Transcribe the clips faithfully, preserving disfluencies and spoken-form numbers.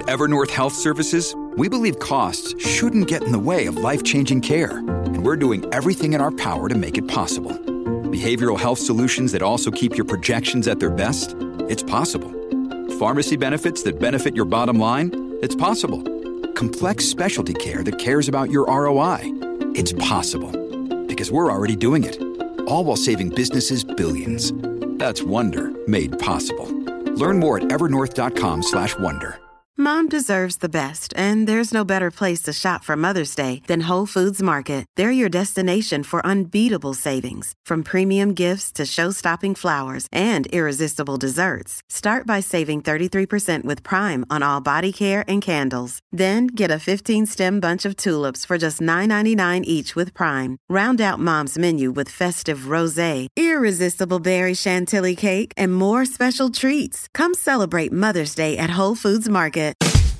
At Evernorth Health Services, we believe costs shouldn't get in the way of life-changing care, and we're doing everything in our power to make it possible. Behavioral health solutions that also keep your projections at their best? It's possible. Pharmacy benefits that benefit your bottom line? It's possible. Complex specialty care that cares about your R O I? It's possible. Because we're already doing it. All while saving businesses billions. That's Wonder made possible. Learn more at evernorth.com slash wonder. Mom deserves the best, and there's no better place to shop for Mother's Day than Whole Foods Market. They're your destination for unbeatable savings, from premium gifts to show-stopping flowers and irresistible desserts. Start by saving thirty-three percent with Prime on all body care and candles. Then get a fifteen-stem bunch of tulips for just nine ninety-nine each with Prime. Round out Mom's menu with festive rosé, irresistible berry chantilly cake, and more special treats. Come celebrate Mother's Day at Whole Foods Market.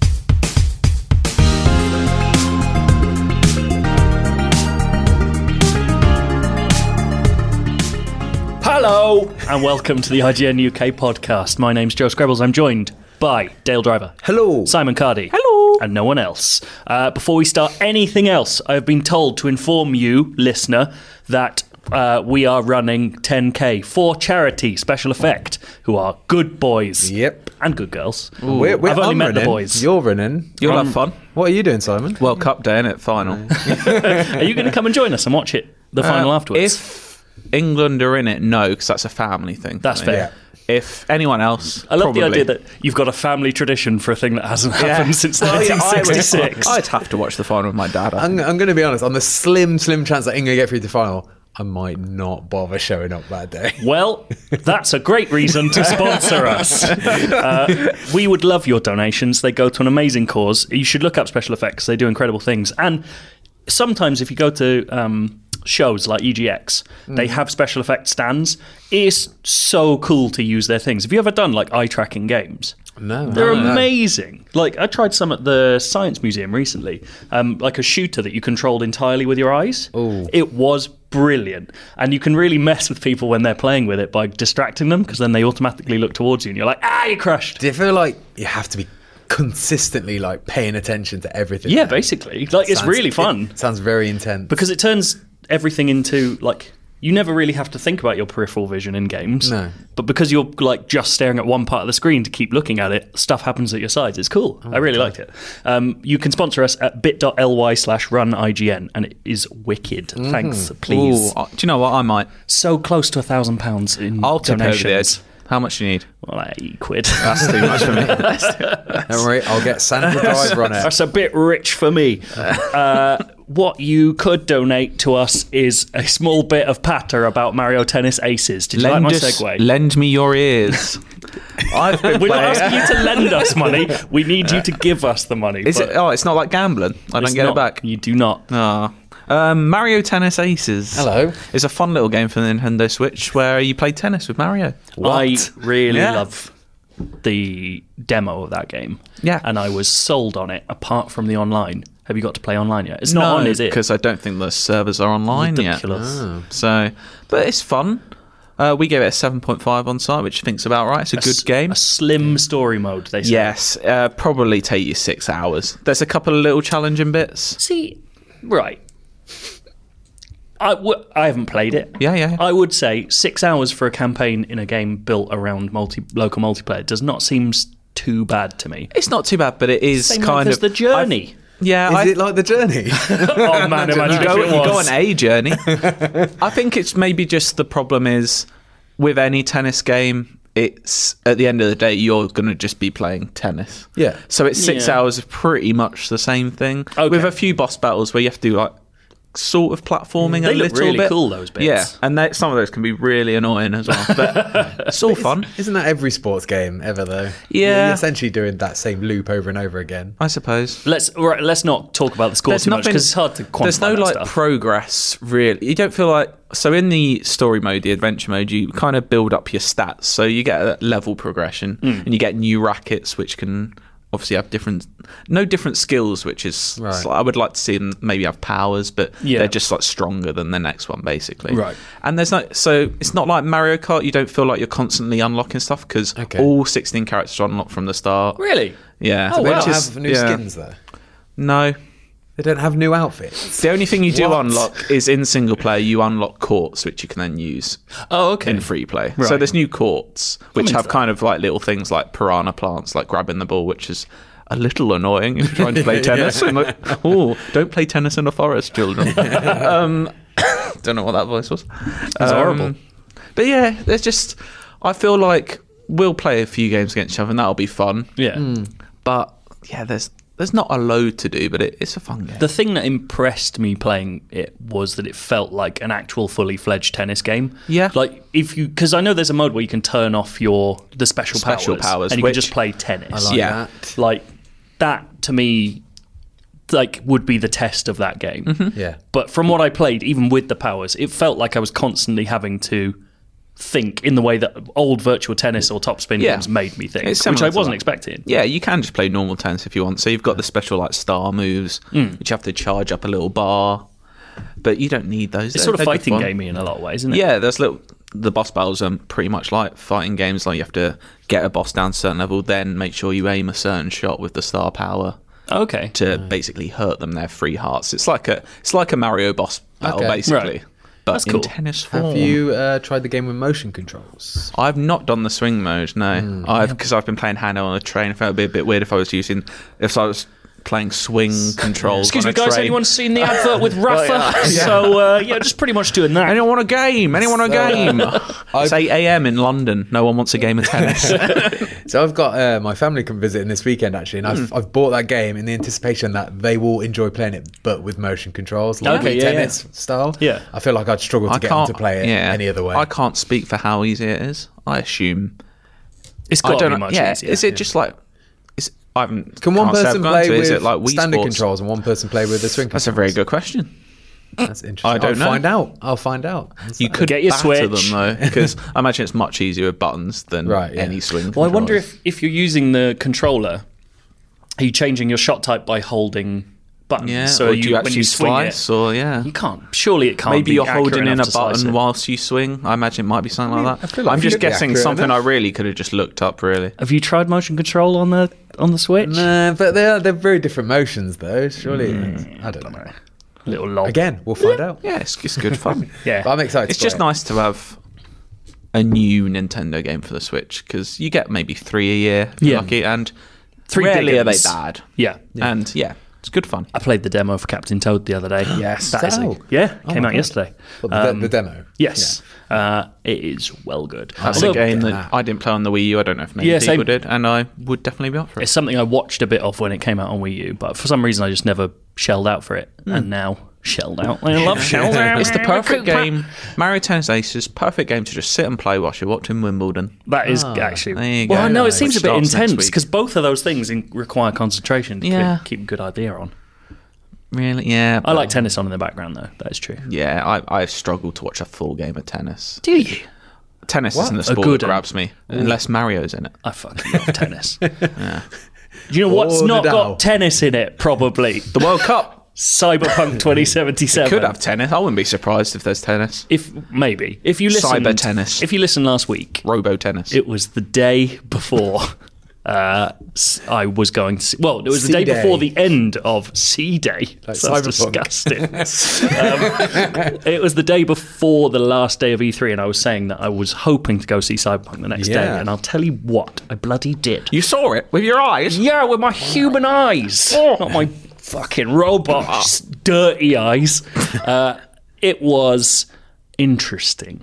Hello and welcome to the I G N U K podcast. My name's Joe Screbbles. I'm joined by Dale Driver. Hello. Simon Cardy. Hello. And no one else. Uh, before we start anything else, I've been told to inform you, listener, that uh, we are running ten K for charity Special Effect, who are good boys. Yep. And good girls. Ooh. We're, we're, I've only I'm met running. the boys. You're running. You'll um, have fun. What are you doing, Simon? World Cup day, innit? Final. Are you going to come and join us and watch it, the final uh, afterwards? If England are in it, no, because that's a family thing. That's fair. Yeah. If anyone else, I love probably. the idea that you've got a family tradition for a thing that hasn't happened Yeah. since Oh, yeah, I would- nineteen sixty-six. I'd have to watch the final with my dad. I I'm, think. I'm going to be honest. On the slim, slim chance that England get through the final, I might not bother showing up that day. Well, that's a great reason to sponsor us. Uh, we would love your donations. They go to an amazing cause. You should look up Special Effects. They do incredible things. And sometimes if you go to um, shows like E G X, mm. they have special effects stands. It's so cool to use their things. Have you ever done like eye tracking games? No. They're no, amazing. No. Like I tried some at the Science Museum recently, um, like a shooter that you controlled entirely with your eyes. Ooh. It was brilliant. And you can really mess with people when they're playing with it by distracting them, because then they automatically look towards you and you're like, ah, you crushed. Do you feel like you have to be consistently like paying attention to everything? Yeah, basically. Like it's Sounds- really fun. It sounds very intense. Because it turns everything into like, you never really have to think about your peripheral vision in games. No. But because you're like just staring at one part of the screen to keep looking at it, stuff happens at your sides. It's cool. Oh I really liked it. Um, you can sponsor us at bit.ly slash run IGN, and it is wicked. Mm-hmm. Thanks, please. Ooh, uh, do you know what? I might. So close to a thousand pounds in I'll tip over the donations. edge. How much do you need? Well, like eight quid. That's too much for me. Don't worry, I'll get Sandra Driver on it. That's a bit rich for me. Uh, what you could donate to us is a small bit of patter about Mario Tennis Aces. Did you Lend like my us- segue? Lend me your ears. I've been We're not playing. asking you to lend us money. We need you to give us the money. Is but it? Oh, it's not like gambling. I don't it's get not- it back. You do not. Ah. Um, Mario Tennis Aces. Hello. It's a fun little game for the Nintendo Switch where you play tennis with Mario. I really Yeah. love the demo of that game. Yeah. And I was sold on it, apart from the online. Have you got to play online yet? It's not on, is it? Because I don't think the servers are online Ridiculous. yet. Oh. So, but it's fun. Uh, we gave it a seven point five on site, which I think's about right. It's a, A good s- game. A slim story mode, they say. Yes, uh, probably take you six hours. There's a couple of little challenging bits. See, right. I, w- I haven't played it. Yeah, yeah, yeah. I would say six hours for a campaign in a game built around multi local multiplayer does not seem s- too bad to me. It's not too bad, but it is Same kind like as of the journey. I've- yeah, Is I, it like the journey? Oh man, imagine you go, if it you go was. on a journey. I think it's maybe just the problem is with any tennis game, it's at the end of the day you're going to just be playing tennis. Yeah. So it's six Yeah. hours of pretty much the same thing, Okay. with a few boss battles where you have to do like sort of platforming They a look little really bit. cool, those bits. Yeah, and they, some of those can be really annoying as well. But it's all fun. Isn't that every sports game ever though? Yeah. You're essentially doing that same loop over and over again. I suppose. Let's right, let's not talk about the score There's too much nothing- because it's hard to quantify There's no that like stuff. progress really. You don't feel like so in the story mode, the adventure mode, you kind of build up your stats. So you get a level progression Mm. and you get new rackets, which can obviously have different, no different skills. Which is Right. I would like to see them maybe have powers, but Yeah. they're just like stronger than the next one basically. Right. And there's no so it's not like Mario Kart. You don't feel like you're constantly unlocking stuff because Okay. all sixteen characters are unlocked from the start. Really? Yeah. Do they Which not is- have new yeah. skins though? No. They don't have new outfits. The only thing you do What? unlock is in single player, you unlock courts, which you can then use Oh, okay. in free play. So Right. there's new courts, which into have that. kind of like little things like piranha plants, like grabbing the ball, which is a little annoying if you're trying to play tennis. And like, oh, don't play tennis in a forest, children. um, don't know what that voice was. That's horrible. But yeah, there's just, I feel like we'll play a few games against each other and that'll be fun. Yeah. But yeah, there's there's not a load to do, but it, it's a fun game. The thing that impressed me playing it was that it felt like an actual fully fledged tennis game. Yeah. Like if you, because I know there's a mode where you can turn off your the special, Special powers, powers, and you which- can just play tennis. I like Yeah. that. Like that to me, like would be the test of that game. Mm-hmm. Yeah. But from what I played, even with the powers, it felt like I was constantly having to think in the way that old virtual tennis or top spin Yeah. games made me think, It's which similar I to wasn't that. expecting. Yeah, you can just play normal tennis if you want. So you've got the special like star moves, Mm. which you have to charge up a little bar, but you don't need those. It's sort of fighting gamey in a lot of ways, isn't it? Yeah, there's little. The boss battles are pretty much like fighting games. Like you have to get a boss down to a certain level, then make sure you aim a certain shot with the star power Okay. to basically hurt them. Their free hearts. It's like a it's like a Mario boss battle Okay. basically, Right. but That's in cool. tennis form. Have you uh, tried the game with motion controls? I've not done the swing mode, no. I've because I've been playing handheld on a train. I felt it'd be a bit weird if I was using if I was playing swing controls. Excuse on me, a guys. train. Anyone seen the advert with Rafa? yeah. So uh, yeah, just pretty much doing that. Anyone want a game? Anyone want a game? It's eight a.m. in London. No one wants a game of tennis. So I've got uh, my family come visiting this weekend actually, and Hmm. I've, I've bought that game in the anticipation that they will enjoy playing it, but with motion controls, like Okay, Wii yeah, tennis style. Yeah. I feel like I'd struggle to I get them can't to play it yeah, any other way. I can't speak for how easy it is. I assume. It's I got to don't be know. much Yeah, easier. is it just like? Is I haven't. Can one can't say I've person gone play to it. with Is it like Wii standard Sports? controls and one person play with the swing controls? That's a very good question. That's interesting. I don't I'll know. find out. I'll find out. You could Get your batter Switch. them though, because I imagine it's much easier with buttons than Right, yeah. any swing. Well, I wonder controls. if if you're using the controller, are you changing your shot type by holding buttons? Yeah, So or you, do you when actually you swing slice, it, or yeah. you can't. Surely it can't. Maybe be you're accurate holding in enough a to slice button it. whilst you swing. I imagine it might be something like I that. feel like I'm if just you'd be guessing accurate something enough- I really could have just looked up. Really, Have you tried motion control on the on the Switch? Nah, but they're they're very different motions though. Surely, I don't know. Little lob. Again, we'll find out. yeah, it's, it's good fun. Yeah. But I'm excited. It's to just play it. nice to have a new Nintendo game for the Switch because you get maybe three a year, if you're Yeah. lucky, and Three rarely big are they ones. bad. Yeah. And yeah, it's good fun. I played the demo for Captain Toad the other day. Yes. That is a- Oh. yeah, Oh came my out God. yesterday. Well, the, Um, the demo. Yes, uh, it is well good. That's Although a game that that. I didn't play on the Wii U. I don't know if many Yeah, people same. did, and I would definitely be up for it. It's something I watched a bit of when it came out on Wii U, but for some reason I just never shelled out for it, and now shelled out. I love shelled out. It's the perfect game. Mario Tennis Aces, perfect game to just sit and play whilst you're watching Wimbledon. That is Ah, actually. there you well, go. I know it Which seems a bit starts next intense week. because both of those things in, require concentration to Yeah. keep, keep a good idea on. Really? Yeah. I like tennis on in the background though. That is true. Yeah, I, I've struggled to watch a full game of tennis. Do you? Tennis What? isn't the A sport good that one. grabs me, unless Mario's in it. I fucking love tennis. Do you know what's Oh, not Nadal. got tennis in it? Probably The World Cup Cyberpunk twenty seventy-seven. could have tennis. I wouldn't be surprised if there's tennis. If maybe if you listen Cyber tennis. If you listen last week, Robo tennis. it was the day before uh, s- I was going to. See, well, it was the day C-Day. before the end of C Day. Like Sounds Cyberpunk. disgusting. um, it was the day before the last day of E three, and I was saying that I was hoping to go see Cyberpunk the next day. Yeah. And I'll tell you what, I bloody did. you saw it with your eyes. Yeah, with my human eyes, not my fucking robot s- dirty eyes. Uh, it was interesting.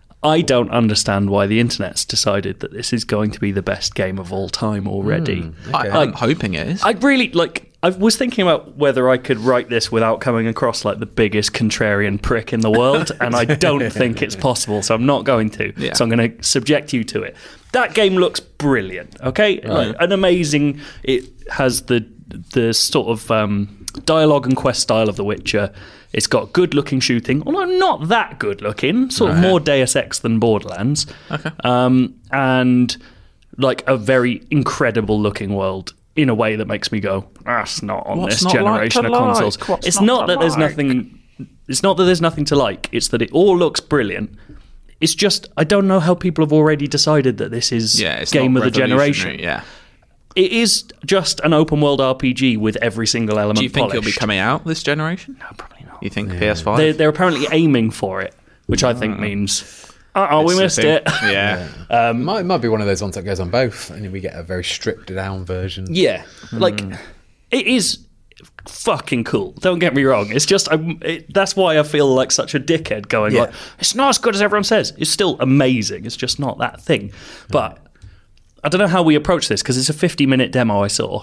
I don't understand why the internet's decided that this is going to be the best game of all time already. I, I'm hoping it is. I really like. I was thinking about whether I could write this without coming across like the biggest contrarian prick in the world, and I don't think it's possible. So I'm not going to. Yeah. So I'm going to subject you to it. That game looks brilliant. Okay, like, an amazing. It has the the sort of um, dialogue and quest style of The Witcher. It's got good looking shooting, although not that good looking. Sort of more Deus Ex than Borderlands. Okay. Um, and like a very incredible looking world in a way that makes me go, that's not on What's this not like generation to of consoles. like? What's It's not not to that there's like? nothing. It's not that there's nothing to like. It's that it all looks brilliant. It's just I don't know how people have already decided that this is yeah, it's game not of the generation. revolutionary, Yeah. it is just an open world R P G with every single element Do you think polished. it'll be coming out this generation? No, probably not. You think P S five? They're, they're apparently aiming for it, which I think means, uh-oh, we It's missed the it. thing. Yeah. it might, might be one of those ones that goes on both, and then we get a very stripped down version. Yeah, like it is fucking cool. Don't get me wrong. It's just I'm, it, that's why I feel like such a dickhead. Going Yeah. like, it's not as good as everyone says. It's still amazing. It's just not that thing. But I don't know how we approach this because it's a fifty minute demo I saw.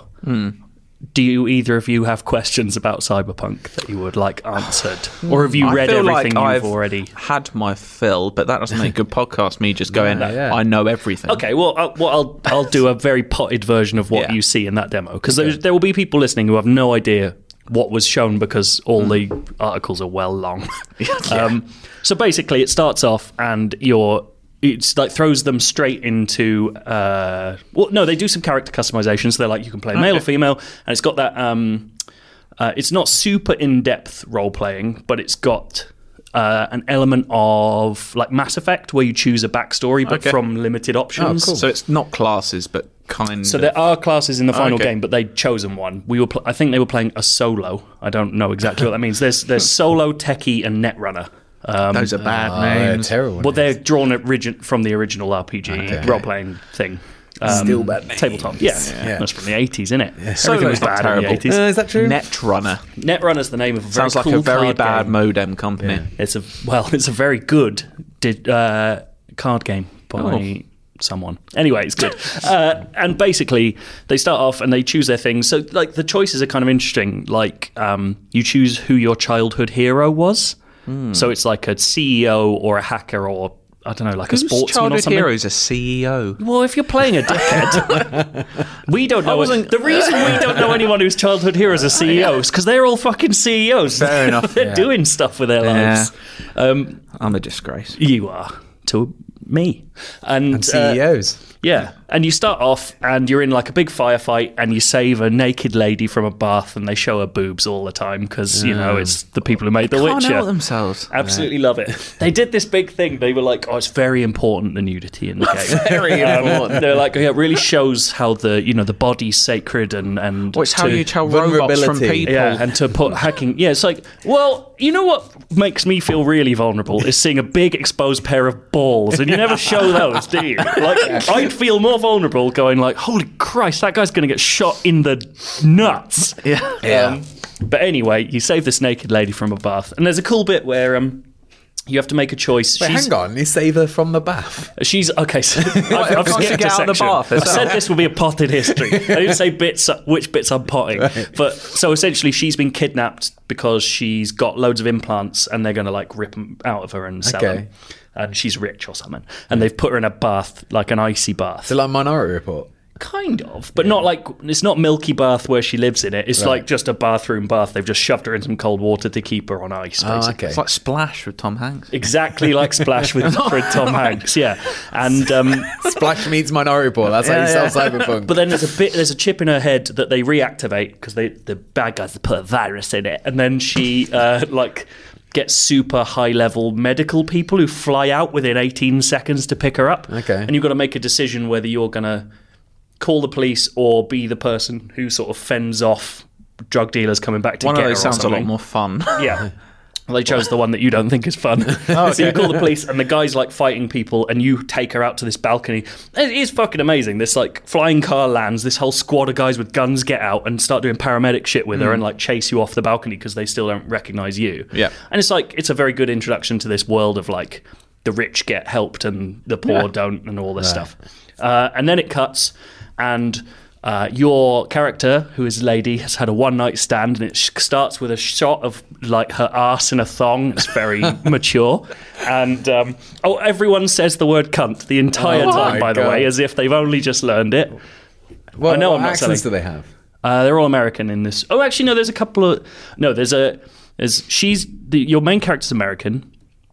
Do you either of you have questions about Cyberpunk that you would like answered, or have you I read feel everything like you've I've already? had my fill, but that doesn't make good podcast. Me just going, Yeah, yeah. I know everything. Okay, well, I'll, well, I'll I'll do a very potted version of what Yeah. you see in that demo because there there will be people listening who have no idea what was shown because all the articles are well long. um, so basically, it starts off and you're. It's like throws them straight into. Uh, well, no, they do some character customization. So they're like, you can play male or female, and it's got that. Um, uh, it's not super in-depth role playing, but it's got uh, an element of like Mass Effect, where you choose a backstory, but Okay. from limited options. cool. So it's not classes, but kind So of. there are classes in the final Okay. game, but they'd chosen one. We were, pl- I think they were playing a solo. I don't know exactly what that means. There's there's solo, techie, and netrunner. Um, Those are bad Oh, yeah, names. terrible. well, they're drawn origin- from the original R P G Okay. role-playing thing. Um, Still bad names. tabletop. Yeah, Yeah. that's from the eighties, isn't it? Solo's Everything was not bad in terrible. the eighties. Uh, is that true? Netrunner. Netrunner's the name of a very Sounds like cool a very card bad game. modem company. It's a well, it's a very good did, uh, card game by Oh. someone. Anyway, it's good. uh, and basically, they start off and they choose their things. So, like, the choices are kind of interesting. Like, um, you choose who your childhood hero was. Hmm. So it's like a C E O or a hacker or I don't know, like Whose a sportsman or childhood something. hero is a C E O? Well, if you're playing a dickhead, we don't know. wasn't- The reason we don't know anyone whose childhood hero is a C E O is because they're all fucking C E Os. Fair enough. They're Yeah. doing stuff with their Yeah. lives. Um, I'm a disgrace. you are to me. And, And C E Os. uh, yeah. And you start off and you're in like a big firefight and you save a naked lady from a bath and they show her boobs all the time because, you know, it's the people who made The Can't Witcher. help themselves. Absolutely love it. They did this big thing. They were like, "Oh, it's very important the nudity in the game." Very Um, important. they're like, "Yeah, it really shows how the you know the body's sacred and and Well, it's how to- you tell robots from vulnerability. people. yeah, and to put hacking. Yeah, it's like, well, you know what makes me feel really vulnerable is seeing a big exposed pair of balls, and you never show those, do you? Like, I'd feel more vulnerable going like, "Holy Christ, that guy's going to get shot in the nuts." Yeah. Um, but anyway, you save this naked lady from a bath, and there's a cool bit where um, you have to make a choice. Wait, hang on. You save her from the bath. She's okay. So I've, I've Can't she skipped get a out of the section. bath I herself? said this will be a potted history. I didn't say bits, which bits I'm potting. But so essentially, she's been kidnapped because she's got loads of implants, and they're going to like rip them out of her and sell Okay. them. And she's rich or something, and they've put her in a bath, like an icy bath. So like Minority Report. Kind of, but not like it's not Milky Bath where she lives in it. It's like just a bathroom bath. They've just shoved her in some cold water to keep her on ice. Oh, Basically. okay. It's like Splash with Tom Hanks. Exactly like Splash with for Tom Hanks, yeah. And um, Splash meets Minority Report. That's how you sell Cyberpunk. but then there's a bit, there's a chip in her head that they reactivate because they the bad guys put a virus in it, and then she uh, like gets super high level medical people who fly out within eighteen seconds to pick her up. Okay. And you've got to make a decision whether you're gonna call the police or be the person who sort of fends off drug dealers coming back to One get of her those or sounds a lot something. more fun. Yeah. Well, they chose the one that you don't think is fun. Oh, So you call the police, and the guy's like fighting people, and you take her out to this balcony. It is fucking amazing. This like flying car lands. This whole squad of guys with guns get out and start doing paramedic shit with her and like chase you off the balcony because they still don't recognize you. Yeah. And it's like it's a very good introduction to this world of like the rich get helped and the poor Yeah. don't, and all this stuff. Uh, and then it cuts, and. Uh, your character, who is a lady, has had a one-night stand, and it sh- starts with a shot of like her arse in a thong. It's very mature, and um, oh, everyone says the word "cunt" the entire Oh time. my By the God. way, as if they've only just learned it. What, I know what I'm not accents selling. do they have? Uh, they're all American in this. Oh, actually, no. There's a couple of no. There's a. There's she's the, your main character's American.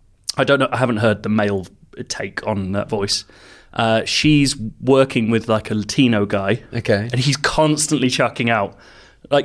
I don't know. I haven't heard the male take on that voice. Uh, she's working with like a Latino guy. Okay. And he's constantly chucking out, like,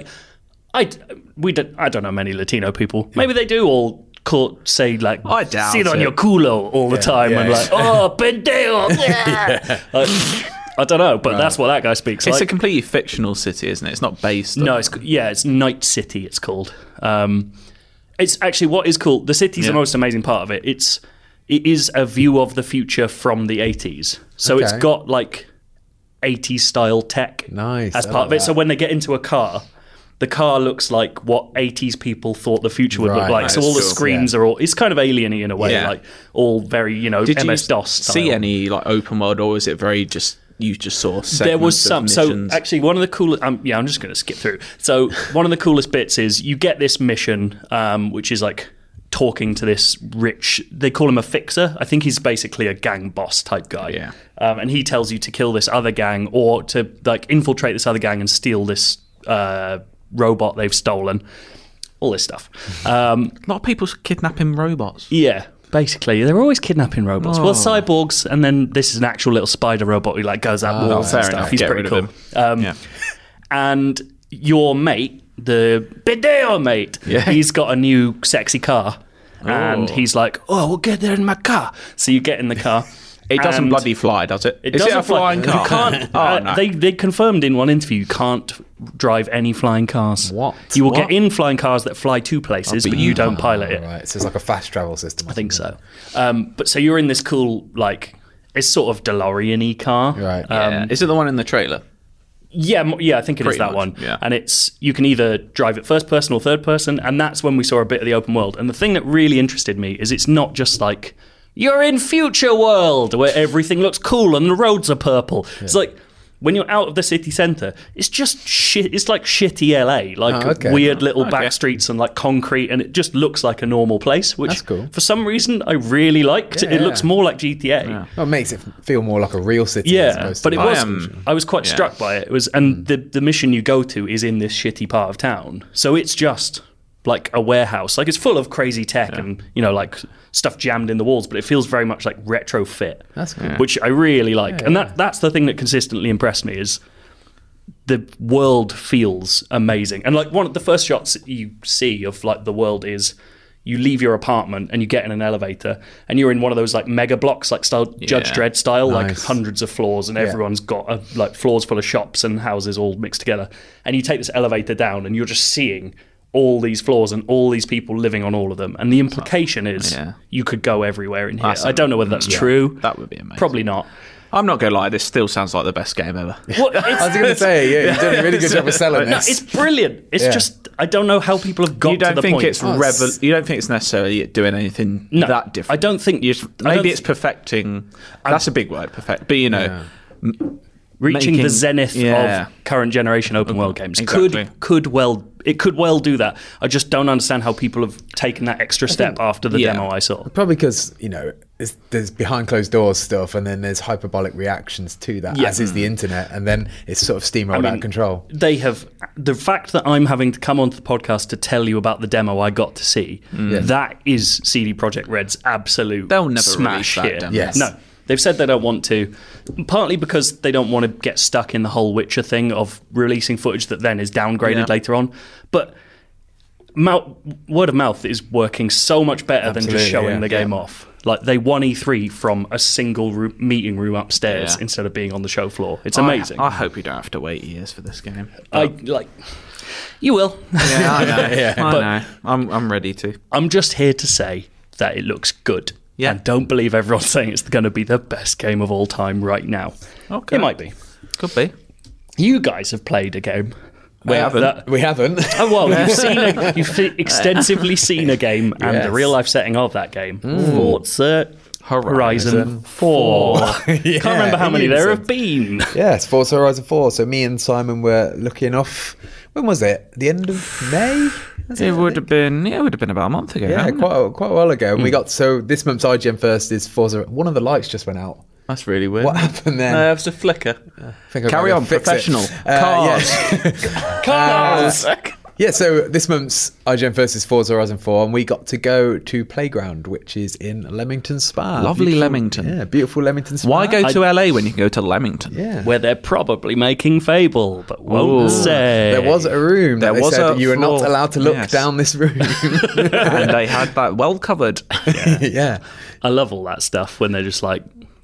I we don't I don't know many Latino people. Maybe they do all call, say like, I doubt sit on it. your culo all the time yeah, and yeah. like, oh, pendejo. Yeah. Uh, I don't know, but that's what that guy speaks It's like. a completely fictional city, isn't it? It's not based on... No, it's yeah, it's Night City. It's called. Um, it's actually what is cool. The city's Yeah. the most amazing part of it. It's it is a view of the future from the eighties. So it's Okay. got like eighties style tech Nice, as I part like of it. So that. when they get into a car, the car looks like what eighties people thought the future would look Right, like. So that's all the cool. screens are all. It's kind of alien-y in a way, Yeah. like all very you know Did M you S DOS style. see any like open world, or was it very just you just saw segments There was some. of So missions? actually, one of the coolest. Um, yeah, I'm just going to skip through. So one of the coolest bits is you get this mission, um, which is like talking to this rich. They call him a fixer. I think he's basically a gang boss type guy. Yeah. Um, and he tells you to kill this other gang or to like infiltrate this other gang and steal this uh, robot they've stolen. All this stuff. Um, a lot of people kidnapping robots. yeah. Basically, they're always kidnapping robots. Well, cyborgs, and then this is an actual little spider robot who like goes out walls fair and stuff. enough. He's Get pretty rid cool. of him. Um, Yeah. And your mate, the Bideo mate, Yeah. he's got a new sexy car, and Oh. he's like, "Oh, we'll get there in my car." So you get in the car. It doesn't and bloody fly, does it? It Is doesn't it a flying fly. car? You can't. oh, uh, no. They they confirmed in one interview you can't drive any flying cars. What? You will What? get in flying cars that fly to places, Oh, but but you you don't pilot it. Right, so it's like a fast travel system. I think so. Um, but so you're in this cool, like, it's sort of DeLorean-y car. Right. Yeah. Um, Is it the one in the trailer? yeah, m- yeah, I think it is Pretty that much, one. yeah. And it's you can either drive it first person or third person, and that's when we saw a bit of the open world. And the thing that really interested me is it's not just like you're in future world where everything looks cool and the roads are purple. It's like when you're out of the city centre, it's just shit. It's like shitty L A, like Oh, okay. weird little Okay. back streets and like concrete, and it just looks like a normal place. Which That's cool. for some reason I really liked. Yeah, it looks yeah. more like G T A. Well, it makes it feel more like a real city. as Yeah, opposed but to it I was. am- I was quite yeah. struck by it. It was, and the the mission you go to is in this shitty part of town, so it's just like a warehouse. Like it's full of crazy tech and you know like stuff jammed in the walls, but it feels very much like retrofit. That's cool. Which I really like, Yeah, and yeah. that that's the thing that consistently impressed me is the world feels amazing. And like one of the first shots you see of like the world is you leave your apartment and you get in an elevator and you're in one of those like mega blocks, like style Judge Yeah. Dredd style, like Nice. hundreds of floors, and everyone's got a, like floors full of shops and houses all mixed together. And you take this elevator down and you're just seeing all these floors and all these people living on all of them. And the implication is Yeah. you could go everywhere in here. That's I don't know whether that's yeah, true. that would be amazing. Probably not. I'm not going to lie, this still sounds like the best game ever. Well, it's, I was going to say, yeah, you've done a really good job of selling no, this. it's brilliant. It's Yeah. just I don't know how people have got You to don't the think point. it's Oh, it's- revel- You don't think it's necessarily doing anything No, that different. I don't think- You I don't maybe th- it's perfecting. That's a big word, perfect. But you know, Yeah. reaching the making- zenith yeah. of current generation open world games exactly. could could well it could well do that. I just don't understand how people have taken that extra step after the yeah. demo I saw. Probably because, you know, there's, there's behind closed doors stuff and then there's hyperbolic reactions to that, Yeah. as is the internet. And then it's sort of steamrolled I mean, out of control. They have the fact that I'm having to come onto the podcast to tell you about the demo I got to see. That is C D Projekt Red's absolute They'll never smash release that hit. demo. Yes. No, they've said they don't want to, partly because they don't want to get stuck in the whole Witcher thing of releasing footage that then is downgraded Yeah. later on. But mouth, word of mouth is working so much better than just Absolutely, showing yeah. the game Yeah. off. Like they won E three from a single room, meeting room upstairs Yeah. instead of being on the show floor. It's I- amazing. I, hope you don't have to wait years for this game. I like. You will. Yeah, I know. Yeah. I But- know. I'm I'm ready to. I'm just here to say that it looks good. Yeah. And don't believe everyone saying it's going to be the best game of all time right now. Okay. It might be. Could be. You guys have played a game. We Uh, haven't. that- We haven't. oh, well, you've seen a, you've extensively seen a game and Yes. the real life setting of that game. Forza Horizon, Horizon four. Yeah, Can't remember how in many there unison. have been. Yes, Forza Horizon four. So me and Simon were lucky enough. When was it? The end of May? Was It I would think? have been. Yeah, it would have been about a month ago. Yeah, hadn't it? quite a, quite a while ago. And we got so this month's I G N First is Forza. One of the lights just went out. That's really weird. What happened then? No, it was a flicker. I think I've Carry got to on, fix it. professional. Uh, Cars. yeah. Cars! Yeah, so this month's I G N First is Forza Horizon four, and we got to go to Playground, which is in Leamington Spa. Lovely Beautiful- Leamington. Yeah, beautiful Leamington Spa. Why go to L A when you can go to Leamington? Yeah. Where they're probably making Fable, but won't Ooh. say. There was a room There that they was said a you were not floor. allowed to look Yes. down this room. And they had that well covered. yeah. I love all that stuff when they're just like,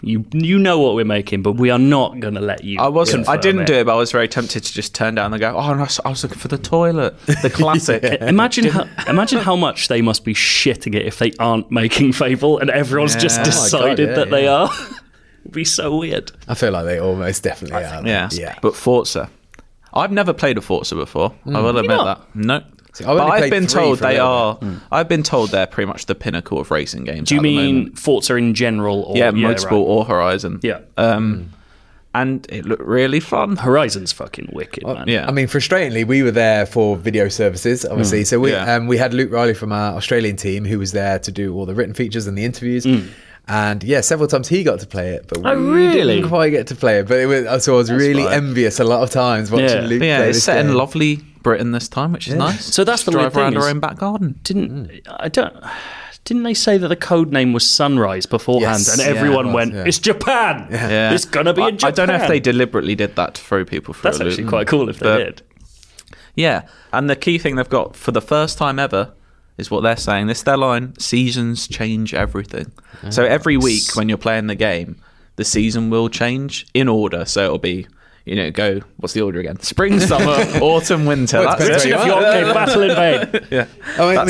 You you know what we're making, but we are not going to let you. I wasn't. I confirm didn't do it, but I was very tempted to just turn down and go, "Oh, no, I was looking for the toilet." The classic. Imagine how imagine how much they must be shitting it if they aren't making Fable and everyone's just Yeah. Oh my decided God, yeah, that they yeah. are. It'd be so weird. I feel like they almost definitely are. Yeah. yeah. But Forza, I've never played a Forza before. I will admit not? that. No. See, I've only But I've played been three told for a they little are. bit. I've been told they're pretty much the pinnacle of racing games. Do you at the mean moment. Forza in general? Or, Yeah, Motorsport right. or Horizon. Yeah. Um, and it looked really fun. Horizon's fucking wicked, man. Yeah. I mean, frustratingly, we were there for video services, obviously. So we Yeah. um, we had Luke Riley from our Australian team who was there to do all the written features and the interviews. And yeah, several times he got to play it, but we Oh, really? didn't quite get to play it. But it was, so I was really fine. envious a lot of times watching Yeah. Luke But yeah, play it's this set in game. lovely Britain this time, which is nice. So that's Just the drive weird around thing our is- own back garden. Didn't I don't didn't they say that the code name was Sunrise beforehand Yes. and Yeah, everyone it was, went, yeah. "It's Japan. Yeah. It's gonna be I, in Japan." I don't know if they deliberately did that to throw people for That's a loop. actually quite cool if they But- did. Yeah, and the key thing they've got for the first time ever is what they're saying. This their line: seasons change everything. So every week when you're playing the game, the season will change in order. So it'll be, you know, go. What's the order again? Spring, summer, autumn, winter. Well, it That's depends it. where you are. Okay, battle in vain. Yeah. I mean, I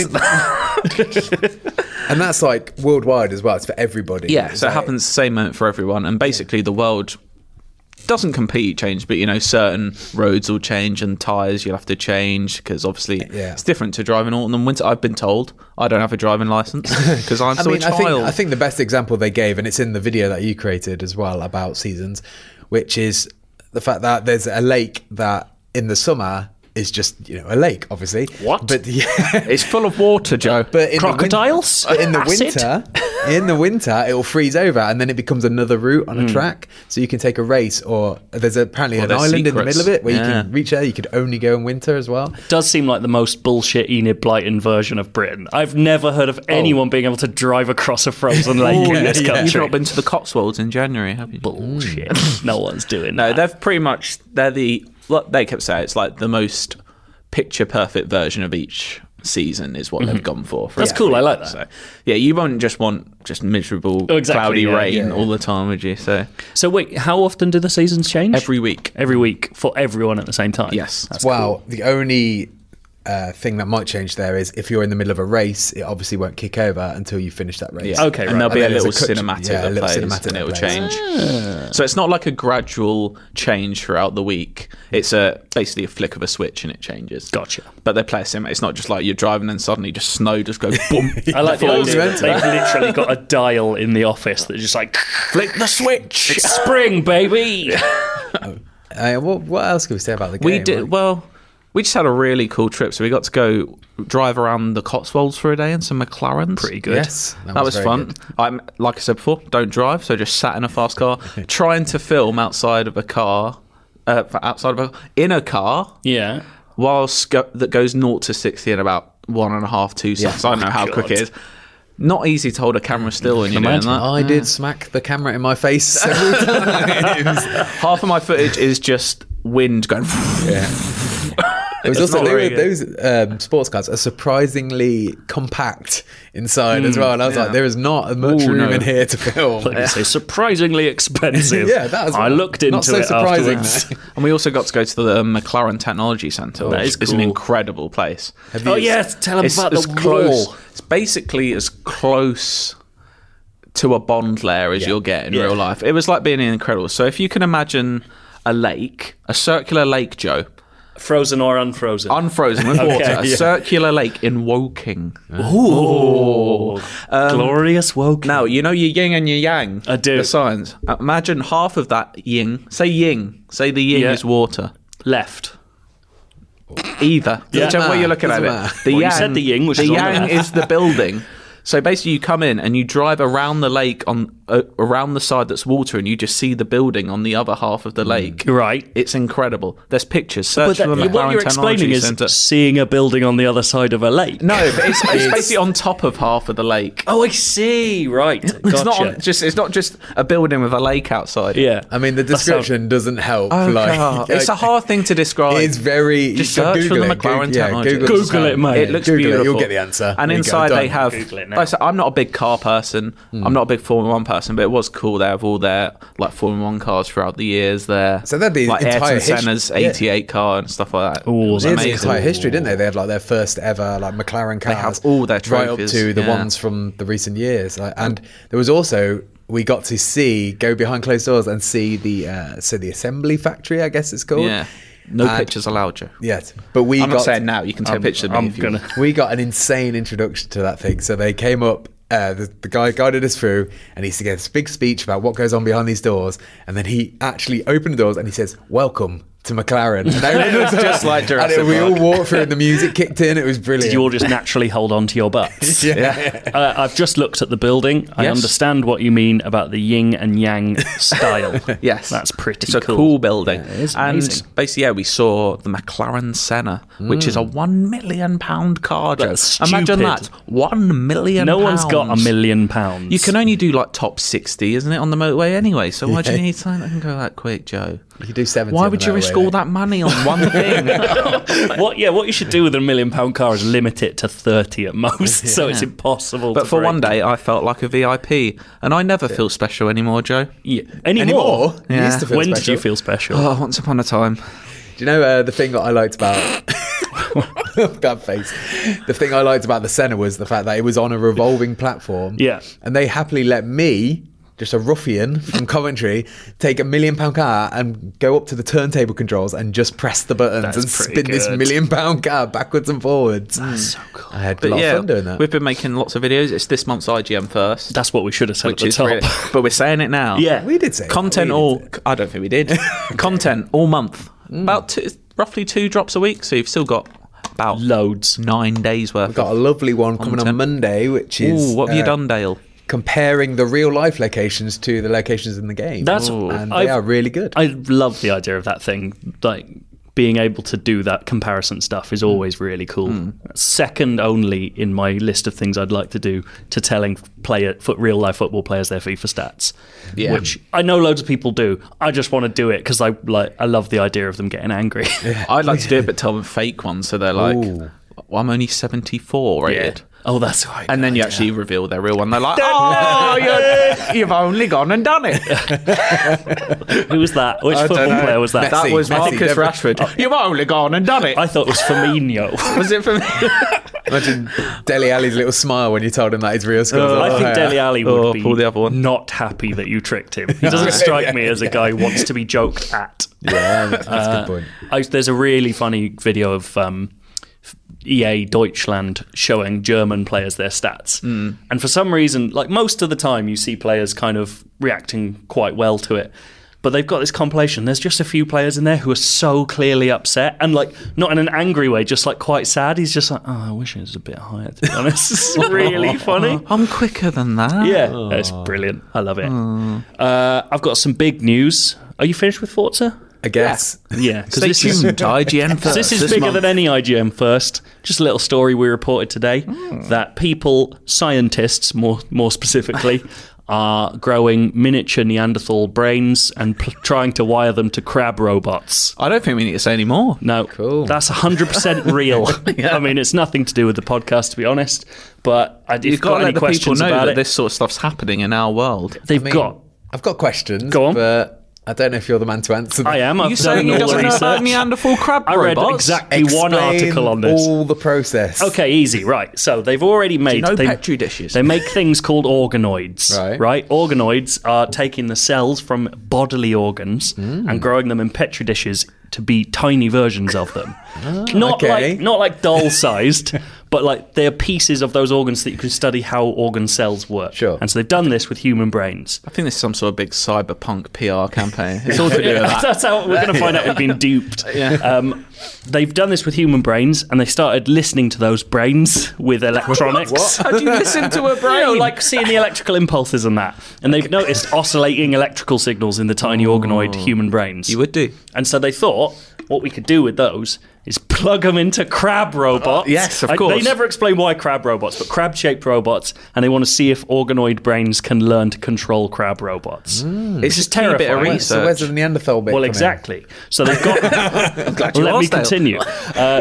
mean- and that's like worldwide as well. It's for everybody. Yeah, It's so it like- happens the same moment for everyone, and basically the world doesn't completely change, but you know, certain roads will change and tyres you'll have to change because obviously Yeah. it's different to driving autumn and winter. I've been told I don't have a driving license because I'm I still mean, a I think, child. I think the best example they gave, and it's in the video that you created as well about seasons, which is the fact that there's a lake that in the summer is just, you know, a lake, obviously. What? But yeah. It's full of water, Joe. But in Crocodiles? The win- but in the Acid? winter, in the winter, it will freeze over, and then it becomes another route on a track. So you can take a race, or there's apparently Or an there's island in the secrets. middle of it where you Yeah. can reach there. You could only go in winter as well. Does seem like the most bullshit Enid Blyton version of Britain. I've never heard of anyone being able to drive across a frozen lake Oh, in this yeah. country. You've not been to the Cotswolds in January, have you? Bullshit. No one's doing No, that. they've pretty much they're the what they kept saying. It's like the most picture perfect version of each season is what they've gone for. for That's every cool, I like week. that. So, yeah, you won't just want just miserable Oh, exactly, cloudy yeah, rain yeah, yeah. all the time, would you? So So wait, how often do the seasons change? every week. Every week for everyone at the same time. Yes. That's Well, cool. the only uh, thing that might change there is if you're in the middle of a race, it obviously won't kick over until you finish that race. Yeah. Okay, and right. there'll be And a then little there's a cut- cinematic yeah, a that little plays, cinematic and that it will plays. change. So it's not like a gradual change throughout the week. It's a basically a flick of a switch and it changes. Gotcha. But they play a sim. It's not just like you're driving and suddenly just snow just goes boom. I like the Falls idea into that they've that. literally got a dial in the office that's just like, Flick the switch. it's spring, baby. Uh, what, what else can we say about the game? We did well. We just had a really cool trip. So we got to go drive around the Cotswolds for a day in some McLarens. Pretty good. Yes, That, was very fun. good. I'm like I said before, don't drive, so just sat in a fast car, trying to film outside of a car, uh, outside of a in a car, Yeah. whilst go, that goes naught to sixty in about one and a half, two seconds. I don't know how God. quick it is. Not easy to hold a camera still when you're doing Imagine. that. I did smack the camera in my face several times. Half of my footage is just wind going. Yeah. It was It's also not they very were, good. those um, sports cars are surprisingly compact inside as well, and I was yeah. like, there is not much Ooh, room no. in here to film. Like you say, surprisingly expensive. Yeah, that was I looked into not so it surprising. afterwards. though. And we also got to go to the McLaren Technology Centre, That which is is an cool. incredible place. Have you- Oh yes, tell them It's about as the close. wall. It's basically as close to a Bond lair as Yeah. you'll get in Yeah. real life. It was like being in Incredibles. So if you can imagine a lake, a circular lake, Joe, Frozen or unfrozen? unfrozen with water, a yeah. circular lake in Woking. Ooh. Glorious Woking. Now, you know your yin and your yang. I do. The signs. Uh, Imagine half of that yin. Say yin. Say the yin Yeah. is water. Left. Either. Yeah. Whichever way you're looking at Doesn't it. matter. The Well, you yang, said the yin, which the is on the yang left. is the building. So basically, you come in and you drive around the lake on uh, around the side that's water, and you just see the building on the other half of the lake. Right. It's incredible. There's pictures. But Search that, for the what McLaren you're Technology explaining is Centre. seeing a building on the other side of a lake. No, but it's, it's basically on top of half of the lake. Oh, I see. Right. Gotcha. It's not on, just. It's not just a building with a lake outside. yeah. I mean, the That's how- description doesn't help. Oh, like, God. it's a like, hard thing to describe. It's very. Just you can search for Google the it. McLaren Google, yeah, Technology. Google, Google just it, mate. It looks Google beautiful. it. You'll get the answer. And There you go, inside they done. have Google it now. Like I said, I'm not a big car person. Hmm. I'm not a big Formula One person, but it was cool. They have all their like Formula One cars throughout the years there. So that'd be like entire Ayrton history- Senna's yeah. eighty-eight car and stuff like that. Ooh, It was They had the amazing. entire history, didn't they? They had like their first ever like McLaren cars. have all their right up trophies, to the yeah. ones from the recent years. Like, and there was also we got to see go behind closed doors and see the uh, so the assembly factory, I guess it's called. Yeah. No And- pictures allowed, Joe. Yes, but we I'm got not saying now. You can take I'm- a picture of me I'm if you gonna- want. we got an insane introduction to that thing. So they came up. Uh, the, the guy guided us through, and he used to get this big speech about what goes on behind these doors. And then he actually opened the doors and he says, "Welcome to McLaren." And It was just like Jurassic and we all Park. walked through, and the music kicked in. It was brilliant. Did you all just naturally hold on to your butts? Yeah. Uh, I've just looked at the building. I Yes. understand what you mean about the yin and yang style. Yes, That's pretty It's a cool. cool, building. it is and amazing. basically, yeah, we saw the McLaren Senna, which is a one million pound car. Joe. That's Imagine stupid. that, one million. No one's got a pounds. million pounds. You can only do like top sixty, isn't it, on the motorway anyway? So why do you need something that can go that quick, Joe? You could do seventy. Why on would the you risk motorway, all though. that money on one thing? What? Yeah, what you should do with a million pound car is limit it to thirty at most, so it's impossible. But to for break. one day, I felt like a V I P, and I never feel special anymore, Joe. yeah. anymore. Anymore? You Yeah. used to feel When did special. you feel special? Oh, once upon a time. Do you know uh, the thing that I liked about that face? The thing I liked about the Senna was the fact that it was on a revolving platform. Yeah. And they happily let me, just a ruffian from Coventry, take a million pound car and go up to the turntable controls and just press the buttons That's and pretty spin this good. million pound car backwards and forwards. That's so cool. I had a But lot yeah, of fun doing that. we've been making lots of videos. It's this month's I G M first, That's what we should have said which at is the top. really, but we're saying it now. Yeah. we did say that. Content We did all. say that. I don't think we did. Content all month. About two, roughly two drops a week. So you've still got about Loads. nine days worth. We've got a of lovely one coming on content. Monday, which is Ooh, what have you uh, done, Dale? comparing the real life locations to the locations in the game. That's- and they I've- are really good. I love the idea of that thing. Like being able to do that comparison stuff is always really cool. Second only in my list of things I'd like to do to telling player foot real life football players their FIFA stats. Yeah. Which I know loads of people do. I just want to do it because I like I love the idea of them getting angry. I'd like to do it, but tell them fake ones, so they're like, Ooh. well, "I'm only seventy-four rated." Oh, that's right. And then you actually reveal their real one. They're like, "Oh, you're, you've only gone and done it." Who was that? Which I don't football know. player was that? Messi. That was Messi, Marcus definitely. Rashford. You've only gone and done it. I thought it was Firmino. Was it for me? Imagine Dele Alli's little smile when you told him that his real score. I think Dele Alli would Oh, be pull the other one. not happy that you tricked him. He doesn't strike me as a guy who wants to be joked at. Yeah, that's, that's a good point. I, there's a really funny video of um, E A Deutschland showing German players their stats. Mm. And for some reason, like most of the time, you see players kind of reacting quite well to it. But they've got this compilation. There's just a few players in there who are so clearly upset and like not in an angry way, just like quite sad. He's just like, oh, I wish it was a bit higher, to be honest. It's really funny. I'm quicker than that. Yeah, it's brilliant. I love it. Uh, I've got some big news. Are you finished with Forza? I guess. Yeah, because Stay this tuned is to I G N first. this is this bigger month. than any I G M first. Just a little story we reported today that people, scientists more more specifically, are growing miniature Neanderthal brains and p- trying to wire them to crab robots. I don't think we need to say any more. No, Cool. that's one hundred percent real. I mean, it's nothing to do with the podcast, to be honest. But I, if You've you've got got to any let the people questions know about that it, this sort of stuff's happening in our world. they've I mean, got. I've got questions. Go on. But I don't know if you're the man to answer them. I am. I've You done saying he all the doesn't know about research. Neanderthal crab I read robots? exactly one Explain article on this. all the process. Okay, easy, right. So they've already made... know they, Petri dishes? They make things called organoids, Right. right? Organoids are taking the cells from bodily organs Hmm. and growing them in Petri dishes to be tiny versions of them. not okay. like not like doll-sized, but like they're pieces of those organs that you can study how organ cells work. Sure. And so they've done this with human brains. I think this is some sort of big cyberpunk P R campaign. It's all to do with that. That's how we're going to find out we've been duped. Yeah. Um, they've done this with human brains, and they started listening to those brains with electronics. How do you listen to a brain? You know, like seeing the electrical impulses and that. And they've noticed oscillating electrical signals in the tiny organoid human brains. you would do. And so they thought what we could do with those is plug them into crab robots. Uh, yes, of I- course. They never explain why crab robots, but crab-shaped robots, and they want to see if organoid brains can learn to control crab robots. It's is just a bit of terrifying. research. So where's the Neanderthal bit? Well, come in? exactly. So they've got... Glad you Let me asked, Dale. continue. Uh,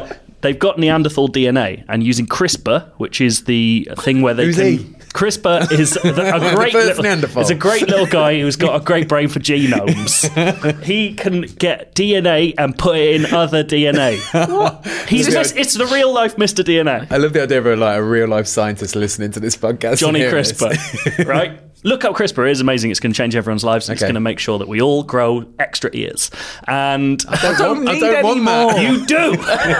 they've got Neanderthal D N A, and using CRISPR, which is the thing where they Who's can. he? CRISPR is a, a great first little, Neanderthal. it's a great little guy who's got a great brain for genomes. He can get D N A and put it in other D N A. He's just, it's the real life Mister D N A. I love the idea of a, like a real life scientist listening to this podcast. Johnny and hearing this. CRISPR, right? Look up CRISPR. It is amazing. It's going to change everyone's lives. And It's Okay. going to make sure that we all grow extra ears. And I don't, need I don't want any that. more. you do.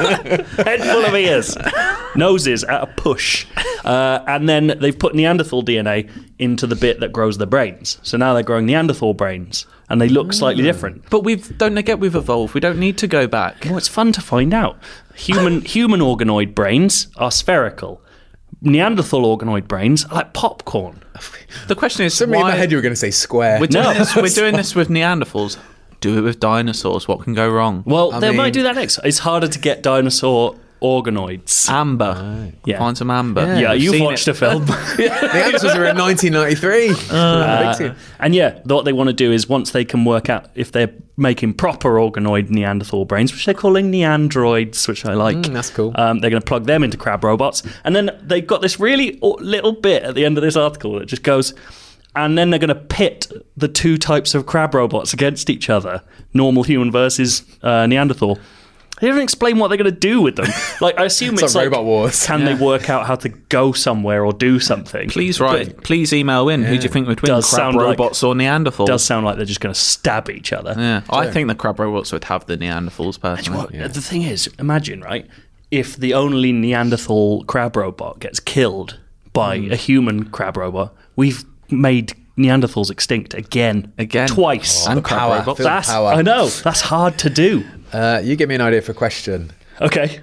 Head full of ears. Noses at a push. Uh, and then they've put Neanderthal D N A into the bit that grows the brains. So now they're growing Neanderthal brains. And they look slightly different. But we've don't forget we've evolved. We don't need to go back. Well, it's fun to find out. Human human organoid brains are spherical. Neanderthal organoid brains are like popcorn. The question is Something in why my head you were going to say square. we're doing No. this. We're doing this with Neanderthals. Do it with dinosaurs. What can go wrong? Well, I they mean- might do that next. It's harder to get dinosaur organoids. Amber. Yeah. Find some amber. yeah, We've you've seen watched it. a film. The answers are in nineteen ninety-three. Uh, Big team. and yeah, what they want to do is once they can work out if they're making proper organoid Neanderthal brains, which they're calling Neandroids, which I like. Mm, that's cool. Um, they're going to plug them into crab robots. And then they've got this really o- little bit at the end of this article that just goes, and then they're going to pit the two types of crab robots against each other, normal human versus uh, Neanderthal. They don't explain what they're going to do with them. Like, I assume It's it's, like like, Robot Wars. can they work out how to go somewhere or do something? Please write. Please email in. Who do you think would win? Does Crab sound like- robots or Neanderthals? Does sound like they're just going to stab each other. yeah, I think the crab robots would have the Neanderthals personally. What, The thing is, imagine, right, if the only Neanderthal crab robot gets killed by Hmm. a human crab robot, we've made Neanderthals extinct again. Again. Twice. And the crab power. robots. Feel the That's, power. I know, that's hard to do. Uh, you give me an idea for a question. Okay.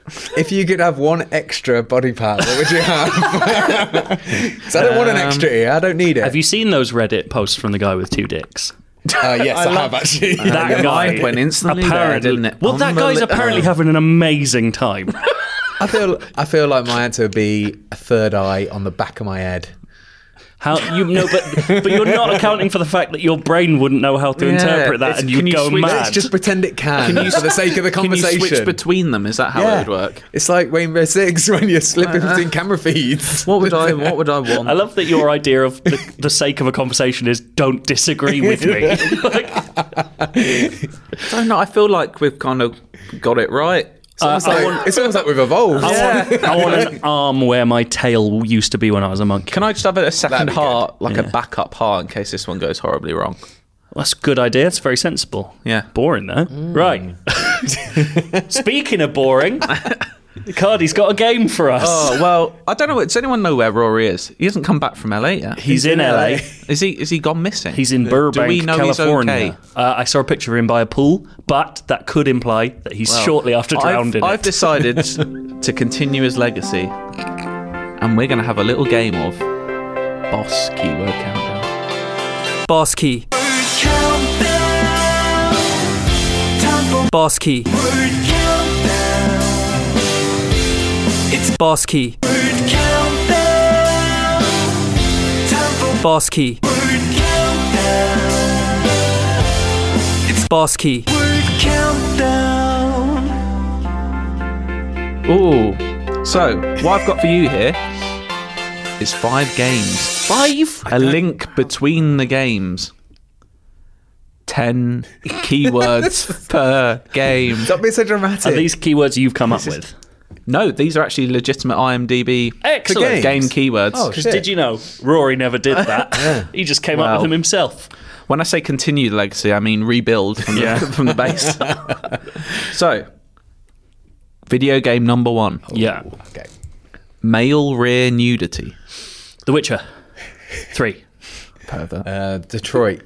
If you could have one extra body part, what would you have? So I don't want an extra ear. I don't need it. Have you seen those Reddit posts from the guy with two dicks? Uh, yes, I, have actually. That your guy mind went instantly there, apparently, didn't it? Well, that guy's Unbeli- apparently having an amazing time. I feel. I feel like my answer would be a third eye on the back of my head. How you know, but but you're not accounting for the fact that your brain wouldn't know how to Yeah, interpret that, it's- and can you'd you go switch- mad. Let's just pretend it can, Can you- for the sake of the Can you conversation. switch between them? Is that how it would work? It's like Rainbow Six when you're slipping between camera feeds. What would I? What would I want? I love that your idea of the, the sake of a conversation is don't disagree with me. Like, I don't know. I feel like we've kind of got it right. It's almost, I like, want- it's almost like we've evolved. I, want, I want an arm where my tail used to be when I was a monkey. Can I just have a second That'd be heart, like Yeah. a backup heart, in case this one goes horribly wrong? That's a good idea. It's very sensible. Yeah. Boring though. Right. Speaking of boring, Cardi's got a game for us. Oh well, I don't know. Does anyone know where Rory is? He hasn't come back from L A yet. He's in L A. Is he? Is he gone missing? He's in Burbank, Do we know California. he's okay? uh, I saw a picture of him by a pool, but that could imply that he's Well, shortly after drowned I've, in I've it. decided to continue his legacy, and we're going to have a little game of Boss Keyword Countdown. Boss key. Boss key. Boss key. Boss key. Boss key. Ooh. So, what I've got for you here is five games. Five? A link between the games. Ten keywords per game. Stop being so dramatic. Are these keywords you've come up with? No, these are actually legitimate IMDb Excellent. game keywords. Oh, Because shit. did you know Rory never did that? He just came up Well. with them himself. When I say continue the legacy, I mean rebuild from the, Yeah. from the base. So, video game number one. Yeah. Okay. Male rear nudity. The Witcher. Three. Pervert. Uh, Detroit,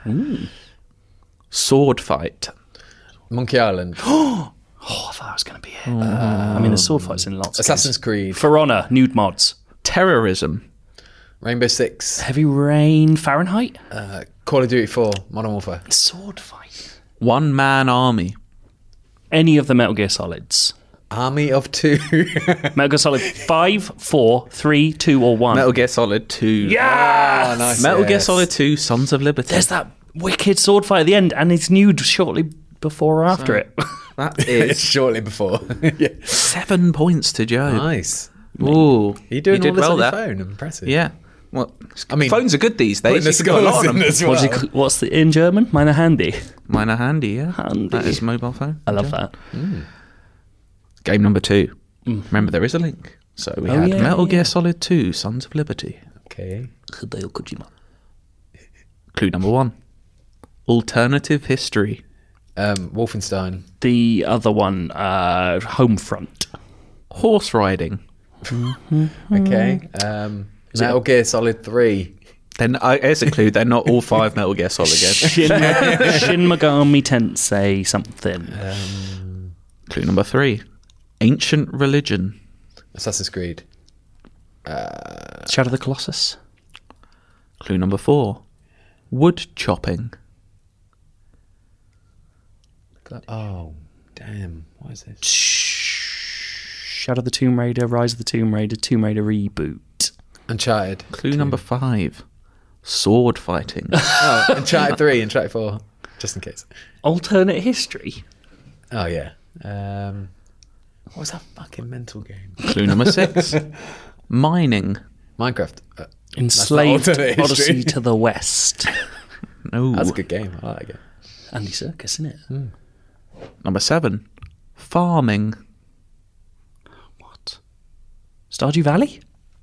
Sword fight. Monkey Island, Oh, I thought that was going to be it. Uh, I mean, there's sword fights in lots of Assassin's games. Creed, For Honor, nude mods. Terrorism. Rainbow Six, Heavy Rain, Fahrenheit. uh, Call of Duty four, Modern Warfare. Sword fight. One man army. Any of the Metal Gear Solids. Army of Two. Metal Gear Solid five, four, three, two, or one. Metal Gear Solid two. Yeah. Ah, nice, Metal Gear yes. Solid two, Sons of Liberty. There's that wicked sword fight at the end, and it's nude shortly before or after it. That It's is shortly before. Yeah. seven points to Joe. Nice. Ooh, You doing you all did this well on your there. phone? Impressive. Yeah. Well, I mean, phones are good these days. putting the You can do a lot scores on in them. as well. What do you, c- what's the in German? Meine Handy. Mine are handy, yeah. Handy. That is mobile phone. I love that. Game number two. Remember, there is a link. So we Oh, had yeah, Metal yeah. Gear Solid two, Sons of Liberty. Okay. Hideo Kojima. Clue number one. Alternative history. Um, Wolfenstein. The other one, uh, Homefront. Horse riding. Okay. Um, Metal Gear Solid three. Then I here's a clue. They're not all five Metal Gear Solid games. Shin, Shin Megami Tensei something. Clue number three. Ancient religion. Assassin's Creed. Shadow of the Colossus. Clue number four. Wood chopping. Oh, damn. What is this? Shadow of the Tomb Raider, Rise of the Tomb Raider, Tomb Raider reboot. Uncharted. Clue number five. Sword fighting. Oh, Uncharted three, Uncharted four. Just in case. Alternate history. Oh, yeah. Um, what was that fucking mental game? Clue number six. Mining. Minecraft. Uh, Enslaved alternate history. Odyssey to the West. No. that's a good game. I like it. Andy Serkis, isn't it? Number seven. Farming. What? Stardew Valley?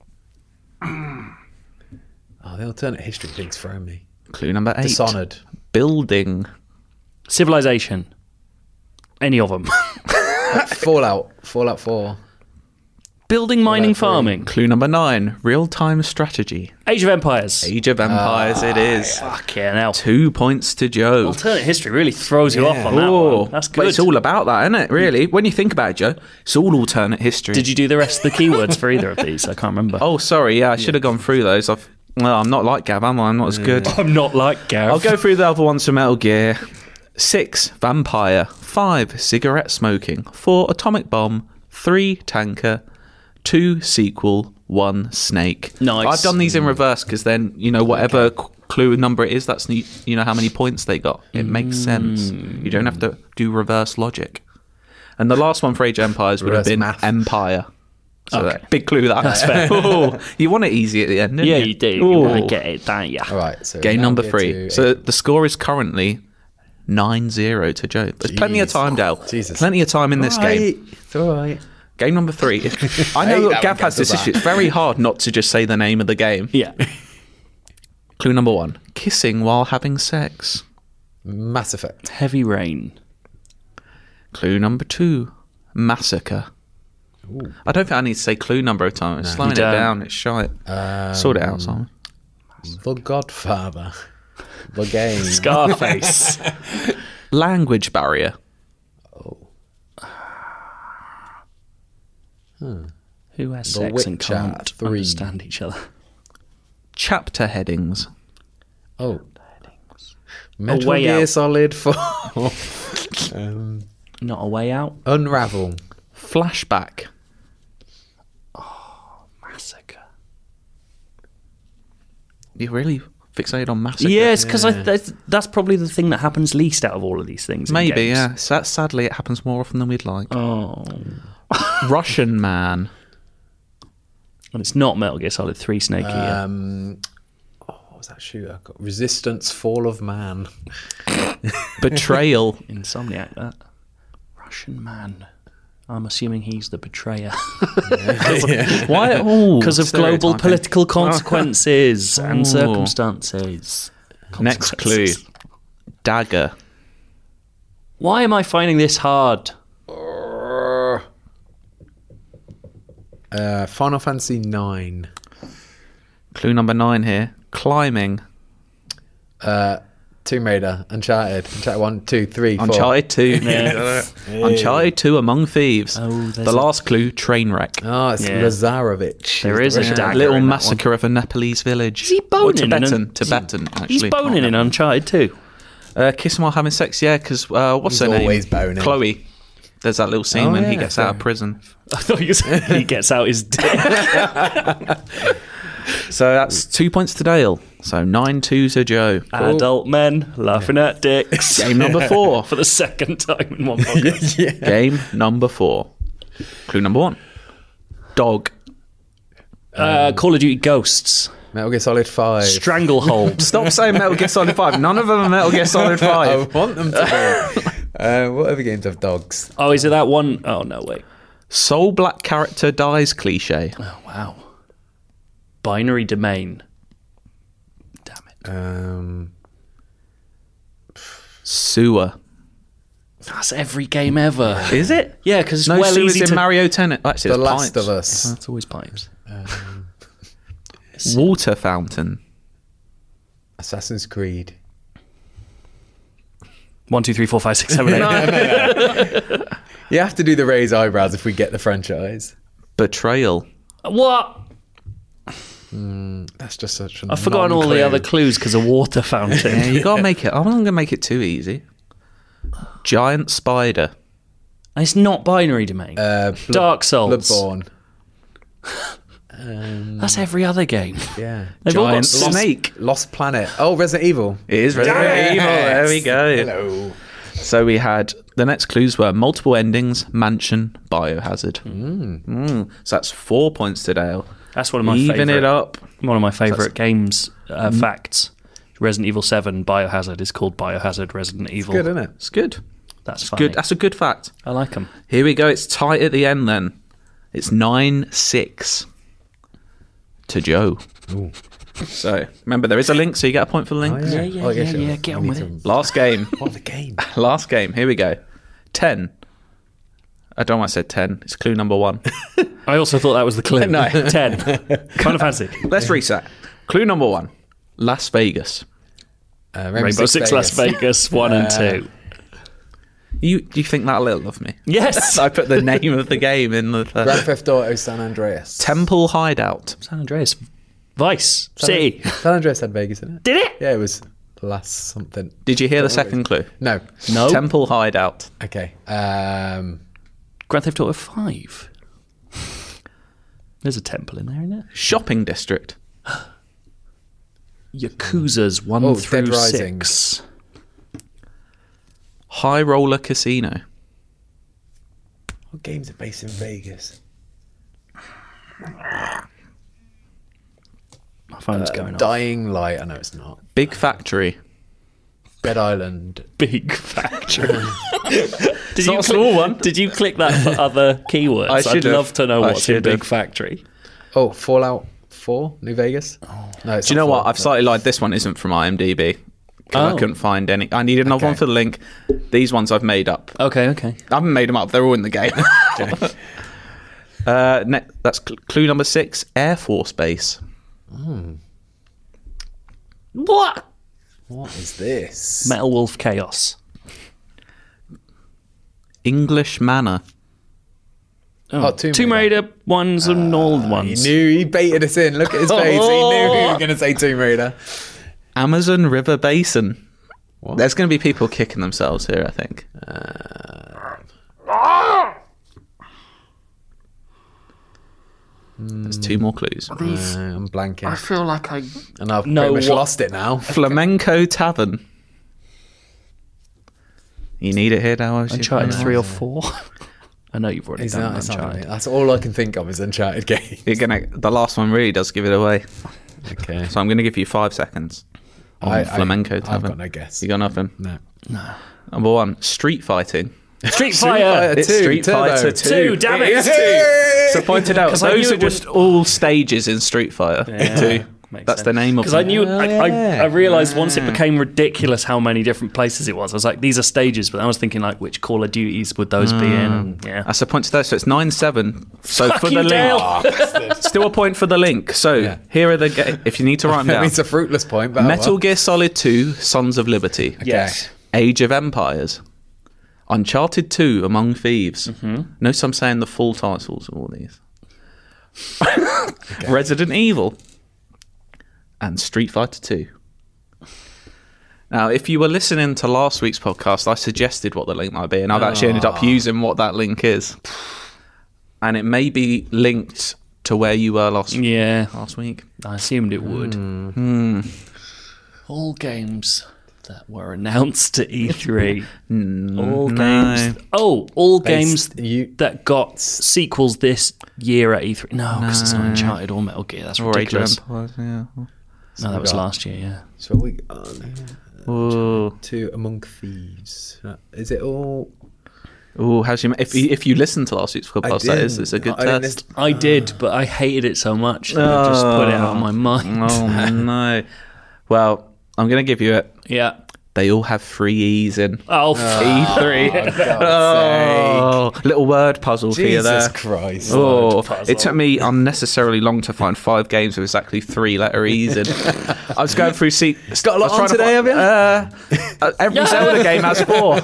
Oh, the alternate history thing's throwing me. Clue number eight. Dishonored. Building. Civilization. Any of them. Fallout. Fallout four. Building, mining, Fallout three. farming. Clue number nine. Real-time strategy. Age of Empires. Age of Empires it is. Fuck yeah, now. Two points to Joe. Alternate history really throws you off on that Oh, one. That's but good. it's all about that, isn't it? Really, when you think about it, Joe, it's all alternate history. Did you do the rest of the keywords for either of these? I can't remember. Oh, sorry. Yeah, I should have gone through those. I've. Well, I'm not like Gav, am I? I'm not as good. I'm not like Gav. I'll go through the other ones for Metal Gear. Six, vampire. Five, cigarette smoking. Four, atomic bomb. Three, tanker. Two, sequel. One, snake. Nice. I've done these in reverse because then, you know, whatever c- clue number it is, that's, the- you know, how many points they got. It makes sense. You don't have to do reverse logic. And the last one for Age of Empires would have Reverse been math. Empire. So Okay. that, big clue that. That's fair. Oh, you want it easy at the end, don't Yeah, you? you do. You Oh. want to get it, don't you? All right. So Game Metal number Gear three. two, So Age- the score is currently nine zero to Joe. There's plenty of Jeez. time, Dale. Jesus. Plenty of time in this game. Right. It's all right. Game number three. If- I know hate that that Gav when has Gav this does issue. that. It's very hard not to just say the name of the game. Yeah. Clue number one. Kissing while having sex. Mass Effect. Heavy Rain. Clue number two. Massacre. I don't think I need to say clue number of time. It's slowing it You don't. down. It's shite. Um, Sort it out, Simon. The Godfather. The game. Scarface. Language barrier. Who has The sex and Witcher can't three. understand each other? Chapter headings. Oh. Metal Way Gear Out. Solid four. um, Not a way out. Unravel. Flashback. Massacre. You're really fixated on massacre. Yes, because that's, that's probably the thing that happens least out of all of these things. in Maybe, games. yeah. So that, sadly, it happens more often than we'd like. Oh. Russian man. And it's not Metal Gear Solid three Snake Eater. Um, oh, what was that shooter? Got Resistance, Fall of Man. Betrayal. Insomniac, that. Russian man. I'm assuming he's the betrayer. Why? Oh, Because of global stereotyping. political consequences Oh. and circumstances. Next clue. Consequences. Dagger. Why am I finding this hard? Uh, Final Fantasy nine. Clue number nine here. Climbing. Uh, Tomb Raider. Uncharted. Uncharted one, two, three, four. Uncharted two. Yeah. Uncharted two Among Thieves. Oh, there's the a- last clue, train wreck. Oh, it's Yeah. Lazarevich. There is a Yeah. dagger Little in that massacre of a Nepalese village. Is he Or boning in Tibetan. an- Tibetan, actually. He's boning in Uncharted too. Uh, Kissing while having sex, yeah, because uh, what's He's her name? always boning. Chloe. There's that little scene Oh, when he yeah, gets out of fair. prison. I thought you said he gets out his dick. So that's two points to Dale. So nine two to Joe. Adult men laughing at dicks. Game number four. For the second time in one podcast. yeah. Game number four. Clue number one. Dog. Uh, Call of Duty Ghosts. Metal Gear Solid five. Stranglehold. Stop saying Metal Gear Solid five. None of them are Metal Gear Solid I five. want them to be. uh, what other games have dogs? Oh, is it that one? Oh, no, wait. Soul Black character dies cliche. Oh, wow. Binary Domain. Damn it. Um, Sewer. That's every game ever. Is it? Yeah, because it's No well sewers easy in to... Mario Tennis. Actually, The it's Last pipes. of Us. That's always pipes. Um, Water fountain. Assassin's Creed. One, two, three, four, five, six, seven, eight. You have to do the raised eyebrows if we get the franchise. Betrayal. What? That's just such a I've forgotten all the other clues because of water fountain. Yeah, you gotta make it. I'm not gonna make it too easy. Giant spider. And it's not Binary Domain. Uh, Blood- Dark Souls. Bloodborne. That's every other game. Yeah. They've all got Giant s- snake. Lost Planet. Oh, Resident Evil. It is Resident Yes. Evil. There we go. Hello. So we had the next clues were multiple endings, mansion, biohazard. Mm. So that's four points to Dale. That's one of my Even favorite. it up. One of my favorite games uh, facts. Resident Evil seven Biohazard is called Biohazard Resident Evil. Good, isn't it? It's good. That's funny. Good. That's a good fact. I like them. Here we go. It's tight at the end. Then it's nine six to Joe. So remember, there is a link, so you get a point for the link. Oh, yeah. yeah, Oh, I guess yeah, it- yeah, get I on need with to- it. Last game. What the game? Last game. Here we go. Ten. I don't know why I said ten. It's clue number one. I also thought that was the clue. No. ten. Final Fantasy. Let's reset. Clue number one. Las Vegas. Uh, Rainbow Six, Las Vegas one and two. You do you think that'll love me? Yes. I put the name of the game in the first. Grand Theft Auto San Andreas. Temple Hideout. San Andreas. Vice City. San Andreas had Vegas in it. Did it? Yeah, it was last something. Did you hear the second clue? No. No. Temple Hideout. Okay. Um, Grand Theft Auto five. There's a temple in there, isn't there? Shopping district. Yakuza's one Oh, through Dead Rising. six. High Roller Casino. what games are based in Vegas? My phone's going off. Dying Light. I know it's not. Big Factory. Dead Island. Big factory. Did not you a small one. Did you click that for other keywords? I I'd should've. love to know I what's in should've. Big Factory. Oh, Fallout four, New Vegas. No, it's Do you not know what? Fallout. I've slightly lied. This one isn't from IMDb. 'Cause Oh. I couldn't find any. I needed another Okay. one for the link. These ones I've made up. Okay, okay. I haven't made them up. They're all in the game. uh, ne- that's cl- clue number six. Air Force Base. What? What is this? Metal Wolf Chaos. English Manor. Oh, Tomb Tomb Raider. Raider ones and old He ones. knew. He baited us in. Look at his face. He knew we were going to say Tomb Raider. Amazon River Basin. There's going to be people kicking themselves here, I think. There's two more clues. Uh, I'm blanking. feel like I And I've know pretty much what- lost it now. Flamenco Tavern. You need it here now. Uncharted three or four. I know you've already He's done not, it's not Uncharted. really- That's all I can think of is Uncharted games. You're gonna. The last one really does give it away. Okay. So I'm going to give you five seconds on I- I- Flamenco I've Tavern. got no guess. You got nothing. No. Number one, street fighting. Street Fighter. It's two, Street Turbo. Fighter two. Two, damn it. It is two. So pointed out, 'Cause I those knew are it just all stages in Street Fighter two. That's the name of Because I them. knew, I, I, yeah. I realised once it became ridiculous how many different places it was. I was like, these are stages, but I was thinking like, which Call of Duties would those be in? And, yeah. That's a point to those. So it's nine seven. So Fuck for you, the Dale. link, still a point for the link. So Yeah. here are the ga- if you need to write them That down. means a fruitless point, but oh Metal well. Gear Solid two, Sons of Liberty. Yes. Age of Empires. Uncharted two, Among Thieves. Mm-hmm. Notice I'm saying the full titles of all these. Resident Evil. And Street Fighter two. Now, if you were listening to last week's podcast, I suggested what the link might be, and I've actually ended up using what that link is. And it may be linked to where you were last Yeah, last week? I assumed it would. Mm. All games that were announced at E three. Mm, all no. games. Oh, all games Based- you- that got sequels this year at E three. No, because it's not Uncharted or Metal Gear. That's Or Age of ridiculous. Empires, yeah. No, that was got- last year. Yeah. So what we on Ooh. to Among Thieves. Uh, Is it all? Ooh, how's you? If you, if you listen to last week's podcast, that is didn't. it's a good I didn't test. listen- I did, but I hated it so much that I just put it out of my mind. Oh no. Well, I'm going to give you it. Yeah. They all have three E's in. Oh, E three. Oh, Oh, little word puzzle for you there. Jesus Christ. Oh, puzzle. it took me unnecessarily long to find five games with exactly three letter E's in. I was going through see. Got a lot I was on trying to today, fi- have you? Uh, uh, every Zelda game has four.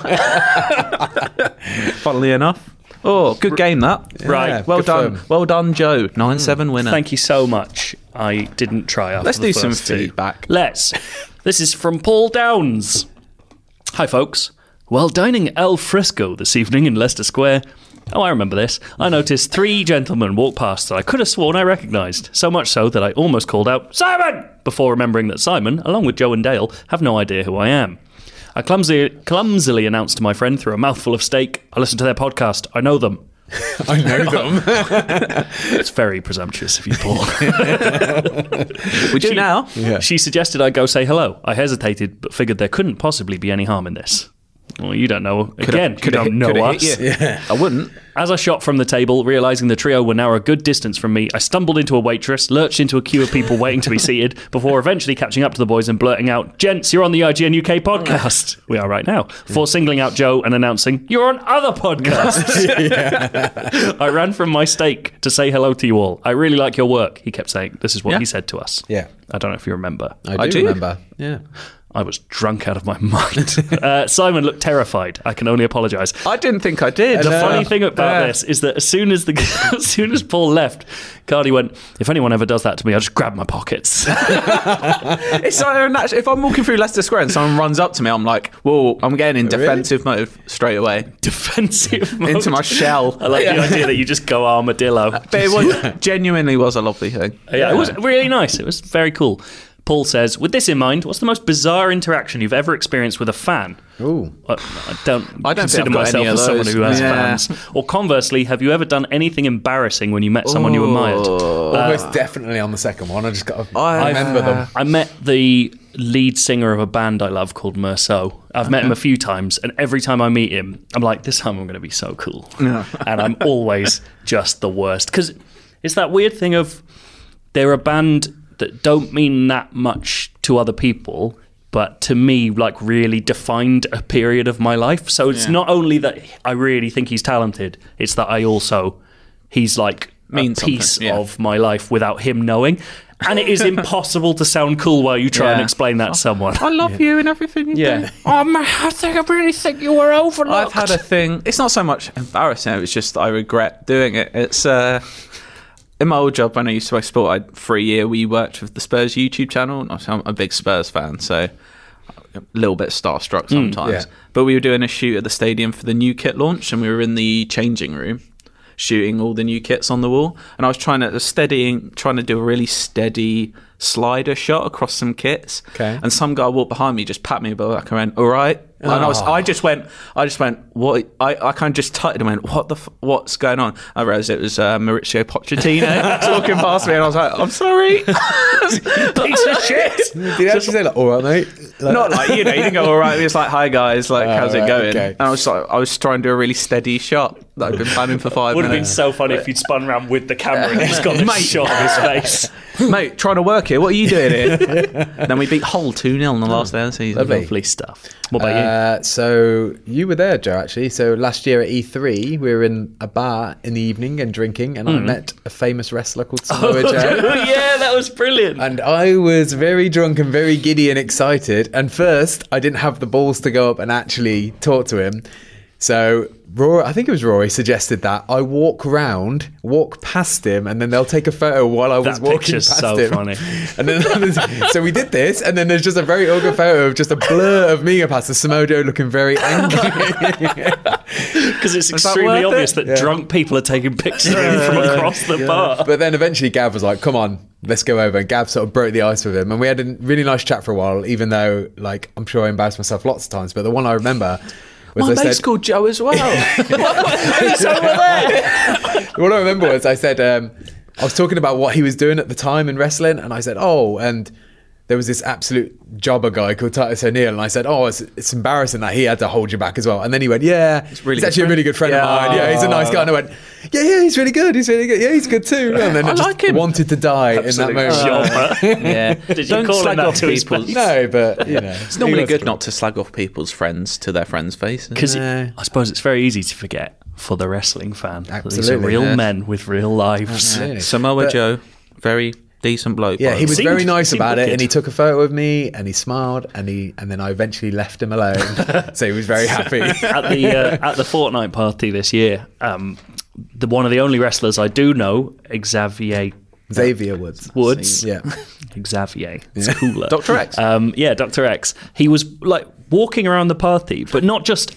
Funnily enough. Oh, good game that. Right. Well good done. film. Well done, Joe. nine seven winner. Thank you so much. I didn't try after Let's the do some first two. feedback. Let's. This is from Paul Downs. Hi, folks. While dining El Frisco this evening in Leicester Square, oh, I remember this, I noticed three gentlemen walk past that I could have sworn I recognised, so much so that I almost called out, Simon! Before remembering that Simon, along with Joe and Dale, have no idea who I am. I clumsily, clumsily announced to my friend through a mouthful of steak, I listen to their podcast, I know them. I know them. It's very presumptuous of you, Paul. Would you now? Yeah. She suggested I go say hello. I hesitated, but figured there couldn't possibly be any harm in this. Well, you don't know. Again, you Could it don't hit- know could it us. hit you? I wouldn't. As I shot from the table, realising the trio were now a good distance from me, I stumbled into a waitress, lurched into a queue of people waiting to be seated, before eventually catching up to the boys and blurting out, Gents, you're on the I G N U K podcast. We are right now. Before singling out Joe and announcing, you're on other podcasts. I ran from my steak to say hello to you all. I really like your work, he kept saying. This is what Yeah. he said to us. Yeah. I don't know if you remember. I do, I do. remember. Yeah. I was drunk out of my mind. uh, Simon looked terrified. I can only apologise. I didn't think I did. The No. funny thing about Yeah. this is that as soon as the as soon as Paul left, Cardi went, "If anyone ever does that to me, I'll just grab my pockets." It's like a natu- if I'm walking through Leicester Square and someone runs up to me, I'm like, whoa, I'm getting in defensive mode straight away. Defensive mode. Into my shell. I like the idea that you just go armadillo. But it was, genuinely was a lovely thing. Yeah, it was really nice. It was very cool. Paul says, with this in mind, what's the most bizarre interaction you've ever experienced with a fan? Ooh. I, I don't, I don't consider think I've got myself any of as someone those. who has Yeah. fans. Or conversely, have you ever done anything embarrassing when you met someone you admired? Almost definitely on the second one. I just got to I- remember them. I met the lead singer of a band I love called Merceau. I've met him a few times, and every time I meet him, I'm like, this time I'm going to be so cool. And I'm always just the worst. Because it's that weird thing of they're a band that don't mean that much to other people, but to me, like, really defined a period of my life. So it's not only that I really think he's talented, it's that I also, he's like Means a piece something, yeah. of my life without him knowing. And it is impossible to sound cool while you try and Yeah. explain that to someone. I love you and everything you Yeah. do. Oh man, I think I really think you were overlooked. I've had a thing. It's not so much embarrassing. It's just I regret doing it. It's uh, in my old job when I used to work sport. I, for a year, we worked with the Spurs YouTube channel. And I'm a big Spurs fan, so a little bit starstruck sometimes. yeah. But we were doing a shoot at the stadium for the new kit launch, and we were in the changing room, shooting all the new kits on the wall. And I was trying to steadying, trying to do a really steady slider shot across some kits. Okay. And some guy walked behind me, just pat me back and went, "All right." And I was, I just went, I just went, what? I, I kind of just tutted and went, what the, f- what's going on? I realised it was uh, Maurizio Pochettino talking past me, and I was like, I'm sorry, piece of shit. Did you actually say, like, all right, mate? Like, Not like, you know, you didn't go all right. He was like, hi guys, like, Oh, how's it right, going? okay. And I was like, I was trying to do a really steady shot that I'd been planning for five Would have been minutes. so funny if you'd spun around with the camera and he's got this Mate. shot of his face. Mate, trying to work here. What are you doing here? Then we beat Hull two nil in the last day of the season. Lovely. Lovely stuff. What about you? Uh, so you were there, Joe, actually. So last year at E three, we were in a bar in the evening and drinking, and I met a famous wrestler called Samoa Joe. Oh, yeah, that was brilliant. And I was very drunk and very giddy and excited. And first, I didn't have the balls to go up and actually talk to him. So Rory, I think it was Rory, suggested that I walk round, walk past him, and then they'll take a photo while I was That walking picture's past so him. funny. And then so we did this, and then there's just a very ugly photo of just a blur of me going past the Samojo looking very angry. Because it's that extremely worth obvious it? that drunk people are taking pictures of him from across the bar. But then eventually Gav was like, come on, let's go over. And Gav sort of broke the ice with him. And we had a really nice chat for a while, even though, like, I'm sure I embarrassed myself lots of times. But the one I remember was My I mate's said, called Joe as well. He's over there. What I remember was I said, um, I was talking about what he was doing at the time in wrestling. And I said, oh, and there was this absolute jobber guy called Titus O'Neill, and I said, "Oh, it's, it's embarrassing that he had to hold you back as well." And then he went, "Yeah, he's, really he's actually a really good friend Yeah. of mine. Yeah, he's a nice guy." And I went, "Yeah, yeah, he's really good. He's really good. Yeah, he's good too." And then I, I just like him. wanted to die Absolute in that moment. jobber. Yeah. Did you Don't call him slag that off to his people. face? No, but you know, It's normally good not to slag off people's friends to their friends' faces. Because No. I suppose it's very easy to forget for the wrestling fan. that These are Absolutely, real yeah. men with real lives. Absolutely. Samoa But- Joe, very decent bloke. Yeah, by he the was way. Seemed- very nice seemed about it, wicked. and he took a photo of me, and he smiled, and he, and then I eventually left him alone. So he was very happy. at the uh, at the Fortnite party this year, um, the one of the only wrestlers I do know, Xavier Xavier Woods. Woods. Yeah. Xavier. It's cooler. Doctor X. Um, yeah, Doctor X. He was like walking around the party, but not just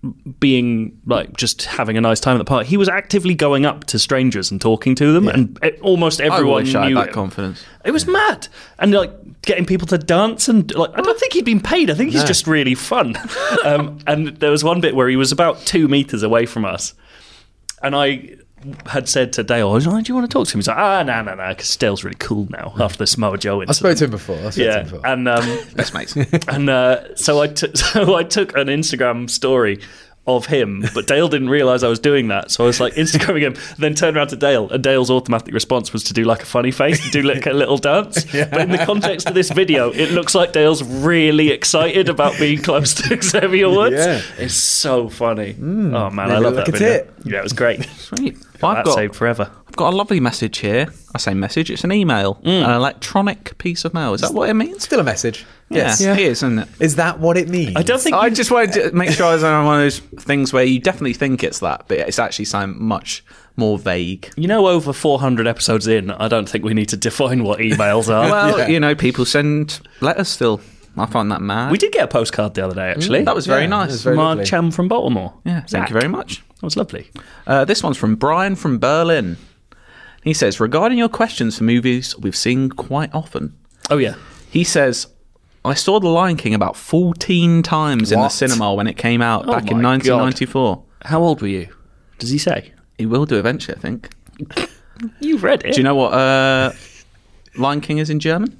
being like just having a nice time at the party. He was actively going up to strangers and talking to them, and it, almost I everyone wish I had knew that him. confidence. It was mad, and like getting people to dance, and like I don't think he'd been paid. I think he's just really fun. um, and there was one bit where he was about two meters away from us, and I had said to Dale, "Oh, do you want to talk to him?" He's like, "Ah, no, no, no," because Dale's really cool now after the Samoa Joe incident. I spoke to him before. I spoke to Yeah, him before. and um, Best mates. and uh, so I took so I took an Instagram story of him, but Dale didn't realise I was doing that, so I was like Instagramming him, then turned around to Dale, and Dale's automatic response was to do like a funny face, and do like a little dance. But in the context of this video, it looks like Dale's really excited about being close to Xavier Woods. Yeah. It's so funny. oh man, I maybe love look that at video. it. Yeah, it was great. Sweet. Well, I've That got, saved forever. I've got a lovely message here. I say message, it's an email, Mm. an electronic piece of mail. Is that what it means? Still a message. Yes. Yeah, it is, isn't it? Is that what it means? I don't think I you- just wanted to make sure I was on one of those things where you definitely think it's that, but it's actually something much more vague. you know, over four hundred episodes in, I don't think we need to define what emails are. Well, Yeah. you know, people send letters still. I find that mad. We did get a postcard the other day, actually. That was very Yeah, nice. it was very Mark lovely. Cham from Baltimore. Yeah, thank Zach. you very much. That was lovely. Uh, this one's from Brian from Berlin. He says, regarding your questions for movies we've seen quite often, Oh, yeah. he says, I saw The Lion King about fourteen times in the What? cinema when it came out Oh back in my nineteen ninety-four. How old were you? Does he say? He will do eventually, I think. You've read it. Do you know what uh, Lion King is in German?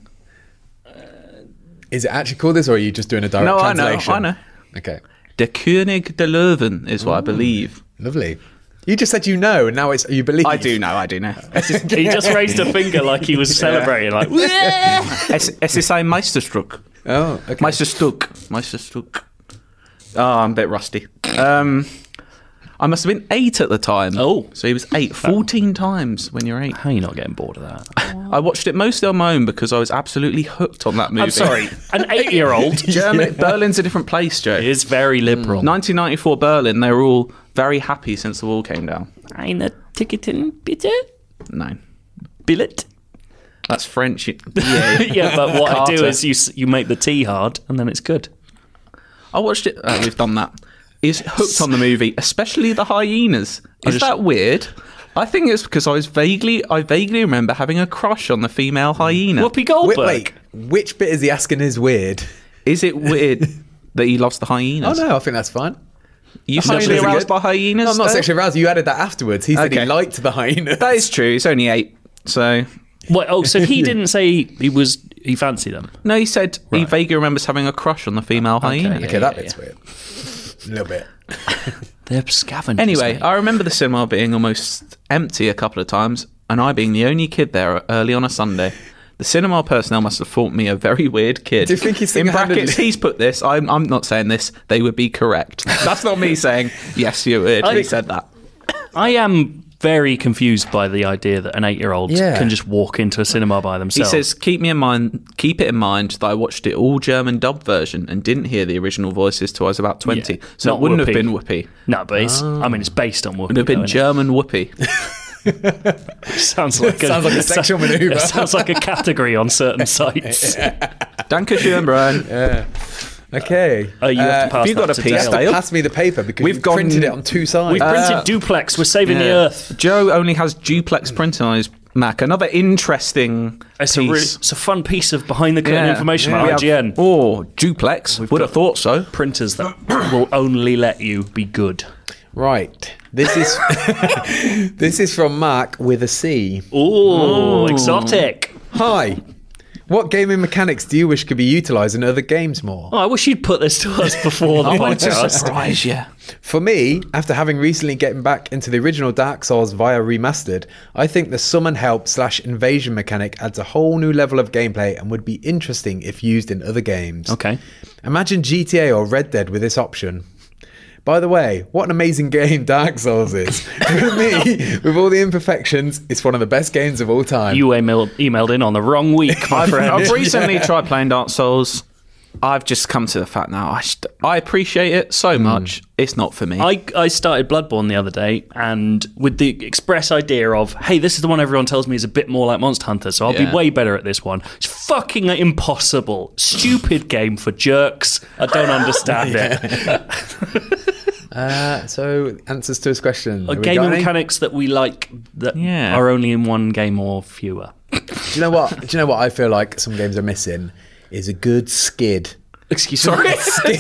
Is it actually called this, or are you just doing a direct No, I know, translation? I know. Okay, Der König der Löwen is what I believe. lovely. You just said you know, and now it's you believe. I do know, I do know. He just raised a finger like he was celebrating, like, Es, es ist ein Meisterstück. Oh, okay. Meisterstück. Meisterstück. Oh, I'm a bit rusty. Um, I must have been eight at the time. Oh. So he was eight. fourteen times when you're eight. how are you not getting bored of that? I watched it mostly on my own because I was absolutely hooked on that movie. I'm sorry. An eight-year-old Germany, Berlin's a different place, Joe. is very liberal. nineteen ninety-four Berlin, they were all very happy since the wall came down. Eine Ticketin, bitte? No. Billet? That's French. Yeah. Yeah, but what I do Carter. is you s- you make the tea hard, and then it's good. I watched it. Oh, we've done that. He's hooked on the movie, especially the hyenas. Is just- that weird? I think it's because I was vaguely, I vaguely remember having a crush on the female hyena. Whoopi Wait, Goldberg. wait, which bit is he asking is weird? Is it weird that he loves the Oh hyenas? no, I think that's fine. You Hyenas sexually are aroused good. by hyenas? No, I'm not though? sexually aroused. You added that afterwards. He said Okay. he liked the hyena. That is true. It's only eight. So Wait, oh, so he didn't say he was he fancied them. no, he said he vaguely remembers having a crush on the female hyena. yeah. Okay, that bit's weird. A little bit. They're scavengers. Anyway, mate. I remember the cinema being almost empty a couple of times, and I being the only kid there early on a Sunday. The cinema personnel must have thought me a very weird kid. Do you think he's in single-handedly- brackets? He's put this. I'm, I'm not saying this. They would be correct. That's not me saying yes, you're weird. I- he said that. I am very confused by the idea that an eight-year-old Yeah. can just walk into a cinema by He themselves. says, "Keep me in mind. Keep it in mind that I watched it all German dub version and didn't hear the original voices till I was about twenty. Yeah, so not it wouldn't Whoopi. have been Whoopi. No, but it's, I mean, it's based on Whoopi. It would have been though, German Whoopi. Sounds like a, Sounds like a sexual manoeuvre. It sounds like a category on certain sites. Dankeschön, Brian. Yeah. Okay. Oh, you have to Uh, pass have you that got a to piece, Dale. You have to Dale? pass me the paper because We've we've gone- printed it on two sides. We've printed duplex. We're saving the Yeah. earth. Joe only has duplex printing on his Mac. Another interesting It's piece. a, really, it's a fun piece of behind the curtain Yeah. information Yeah. about We I G N. have- Oh, duplex. Would have thought so. Printers that will only let you be good. Right. This is this is from Mark with a C. Ooh, exotic. Hi. What gaming mechanics do you wish could be utilised in other games more? Oh, I wish you'd put this to us before the I want to podcast. surprise you. For me, after having recently getting back into the original Dark Souls via Remastered, I think the summon help slash invasion mechanic adds a whole new level of gameplay and would be interesting if used in other games. Okay. Imagine G T A or Red Dead with this option. By the way, what an amazing game Dark Souls is. For me, with all the imperfections, it's one of the best games of all time. You emailed, emailed in on the wrong week, my I've, friend. I've recently tried playing Dark Souls. I've just come to the fact now. I, st- I appreciate it so much. It's not for me. I, I started Bloodborne the other day, and with the express idea of, hey, this is the one everyone tells me is a bit more like Monster Hunter, so I'll Yeah. be way better at this one. It's fucking impossible. Stupid game for jerks. I don't understand it. Uh, so, answers to his question. A Have we gaming got any? mechanics that we like that Yeah. are only in one game or fewer. Do you know what? Do you know what I feel like some games are missing? Is a good skid. Excuse me.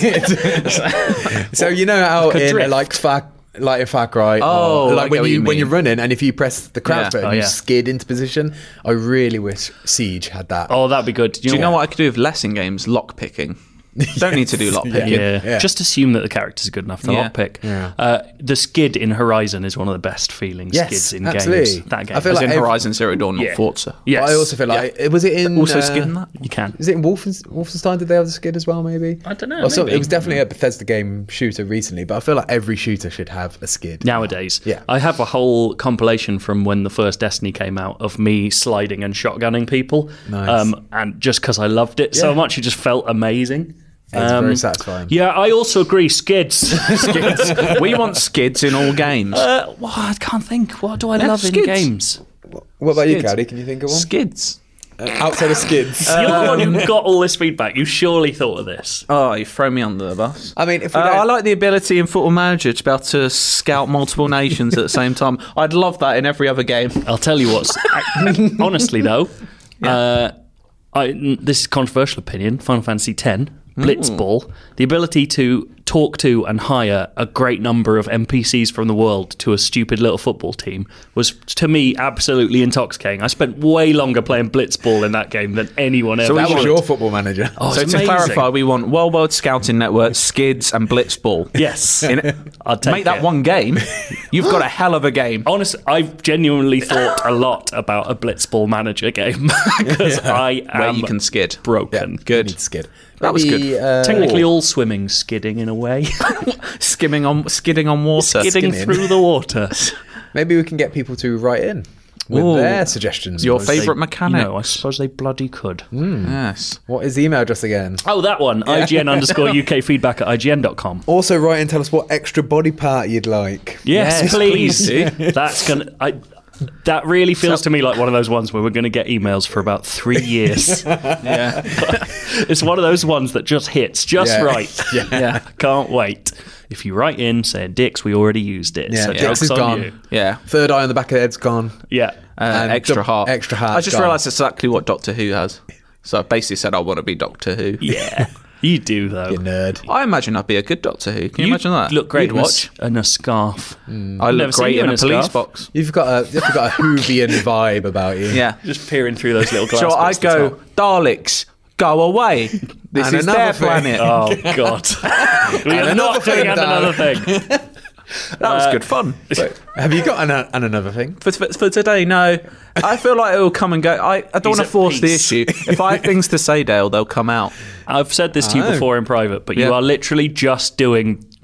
Skid. So you know how Like a in drift. like Far, like in Far Cry, Oh, or I like get when what you, you when mean. you're running and if you press the crouch Yeah. button, Oh, you yeah. skid into position. I really wish Siege had that. Oh, that'd be good. Do you know what I could do with less in games? Lock picking. Don't need to do lock picking. Yeah. Yeah. Just assume that the characters are good enough to Yeah. lockpick. Yeah. Uh, the skid in Horizon is one of the best feeling Yes, skids in absolutely. games. That game. I feel As like in every- Horizon Zero Dawn, not Yeah. Forza. Yes. But I also feel like was it in Also uh, skin that? You can. Is it in Wolfen, Wolfenstein? Did they have the skid as well? Maybe I don't know, Or so- maybe. it was definitely a Bethesda game shooter recently, but I feel like every shooter should have a skid Nowadays, Yeah. I have a whole compilation from when the first Destiny came out of me sliding and shotgunning people, Nice. um, and just because I loved it so Yeah. much, it just felt amazing. It's Um, very satisfying. Yeah, I also agree. Skids. Skids. We want skids in all games. uh, well, I can't think. What do I Yeah, love in skids. games? What about you, Skids. Cowdy? Can you think of one? Skids. Uh, outside of skids. You're the one who got all this feedback. You surely thought of this. Oh, you throw me under the bus. I mean, if we Uh, don't- I like the ability in Football Manager to be able to scout multiple nations at the same time. I'd love that in every other game. I'll tell you what's honestly though. Uh, I, this is controversial opinion. Final Fantasy X Blitzball, the ability to talk to and hire a great number of N P Cs from the world to a stupid little football team was to me absolutely intoxicating. I spent way longer playing Blitzball in that game than anyone ever. that was would. your football manager. Oh, So it's to amazing. clarify, we want World World Scouting Network, Skids, and Blitzball. Yes, In it. I'll take Make that it. one game. You've got a hell of a game. Honestly, I've genuinely thought a lot about a Blitzball manager game because I am Where you can skid. broken. Good. Need skid. That was Maybe, good. Uh, Technically, all swimming's skidding in a way. Skimming on, skidding on water. Skidding Skimming. through the water. maybe we can get people to write in with Ooh. their suggestions. Your What- favourite You mechanic. know, I suppose they bloody could. Yes. What is the email address again? Oh, that one. I G N underscore U K feedback at I G N dot com. Also, write and tell us what extra body part you'd like. Yes, Yes, please. please That's gonna. I, that really feels to me like one of those ones where we're going to get emails for about three years. Yeah. It's one of those ones that just hits just Yeah. right. Yeah. Can't wait. If you write in saying Dix, we already used it. Yeah, so Dix joke's is on gone. you. Yeah. Third eye on the back of the head's gone. Yeah. Uh, And extra dub- heart. extra heart I just gone. realised exactly what Doctor Who has. So I basically said I want to be Doctor Who. Yeah. You do, though. You nerd. I imagine I'd be a good Doctor Who. Can you, imagine that? look great You'd in a, watch. s- in a scarf. I Never look seen great you in in a a police scarf. box. You've got a you've got a Whovian vibe about you. Yeah. Just peering through those little glass So I bits at the go, top. Daleks, go away. This And is another their thing. planet. Oh, God. we are another not thing, doing and another darling. thing. That was good fun. Have you got an, an another thing? For, for, for today, no. I feel like it will come and go. I, I don't He's want to at force the peace. issue. If I have things to say, Dale, they'll come out. I've said this to you Oh. before in private, but you Yeah. are literally just doing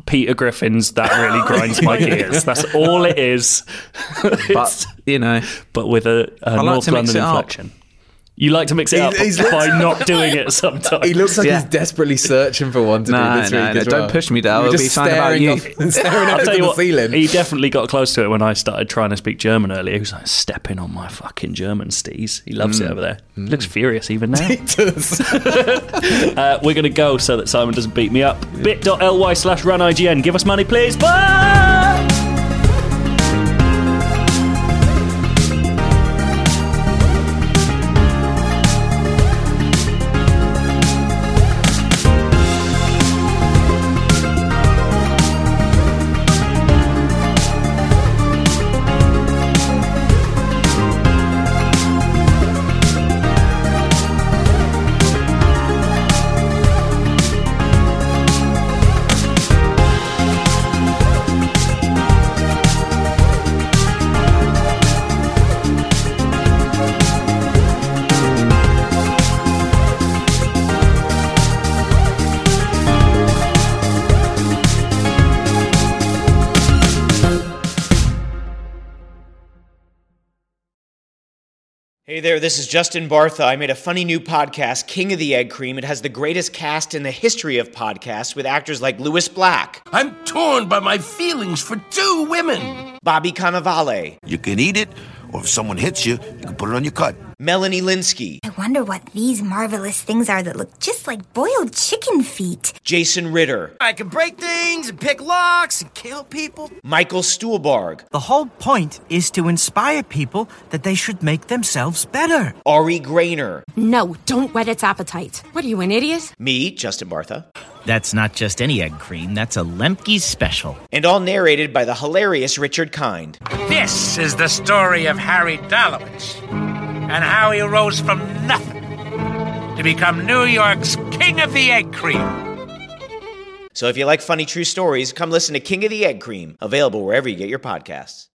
Peter Griffin's That Really Grinds My Gears. That's all it is. But, you know. But with a, a like North to mix London it up. inflection. You like to mix it up He's- he's by looks- not doing it sometimes. He looks like Yeah. he's desperately searching for one to No, do this no, week no, as don't well. push me, Dale. We're It'll just be something about staring you. off- staring I'll up tell at you the what, ceiling. he definitely got close to it when I started trying to speak German earlier. He was like, stepping on my fucking German steez. He loves Mm. it over there. He looks furious even now. He does. uh, we're going to go so that Simon doesn't beat me up. bit.ly slash run IGN. Give us money, please. Bye! Hey there, this is Justin Bartha. I made a funny new podcast, King of the Egg Cream. It has the greatest cast in the history of podcasts with actors like Louis Black, I'm torn by my feelings for two women. Bobby Cannavale, You can eat it, or if someone hits you, you can put it on your cut. Melanie Linsky, I wonder what these marvelous things are that look just like boiled chicken feet. Jason Ritter, I can break things and pick locks and kill people. Michael Stuhlbarg, The whole point is to inspire people that they should make themselves better. Ari Grainer, No, don't whet its appetite. What are you, an idiot? me, Justin Bartha, That's not just any egg cream, that's a Lemke's special. and all narrated by the hilarious Richard Kind. This is the story of Harry Dalowitz and how he rose from nothing to become New York's King of the Egg Cream. So if you like funny true stories, come listen to King of the Egg Cream, available wherever you get your podcasts.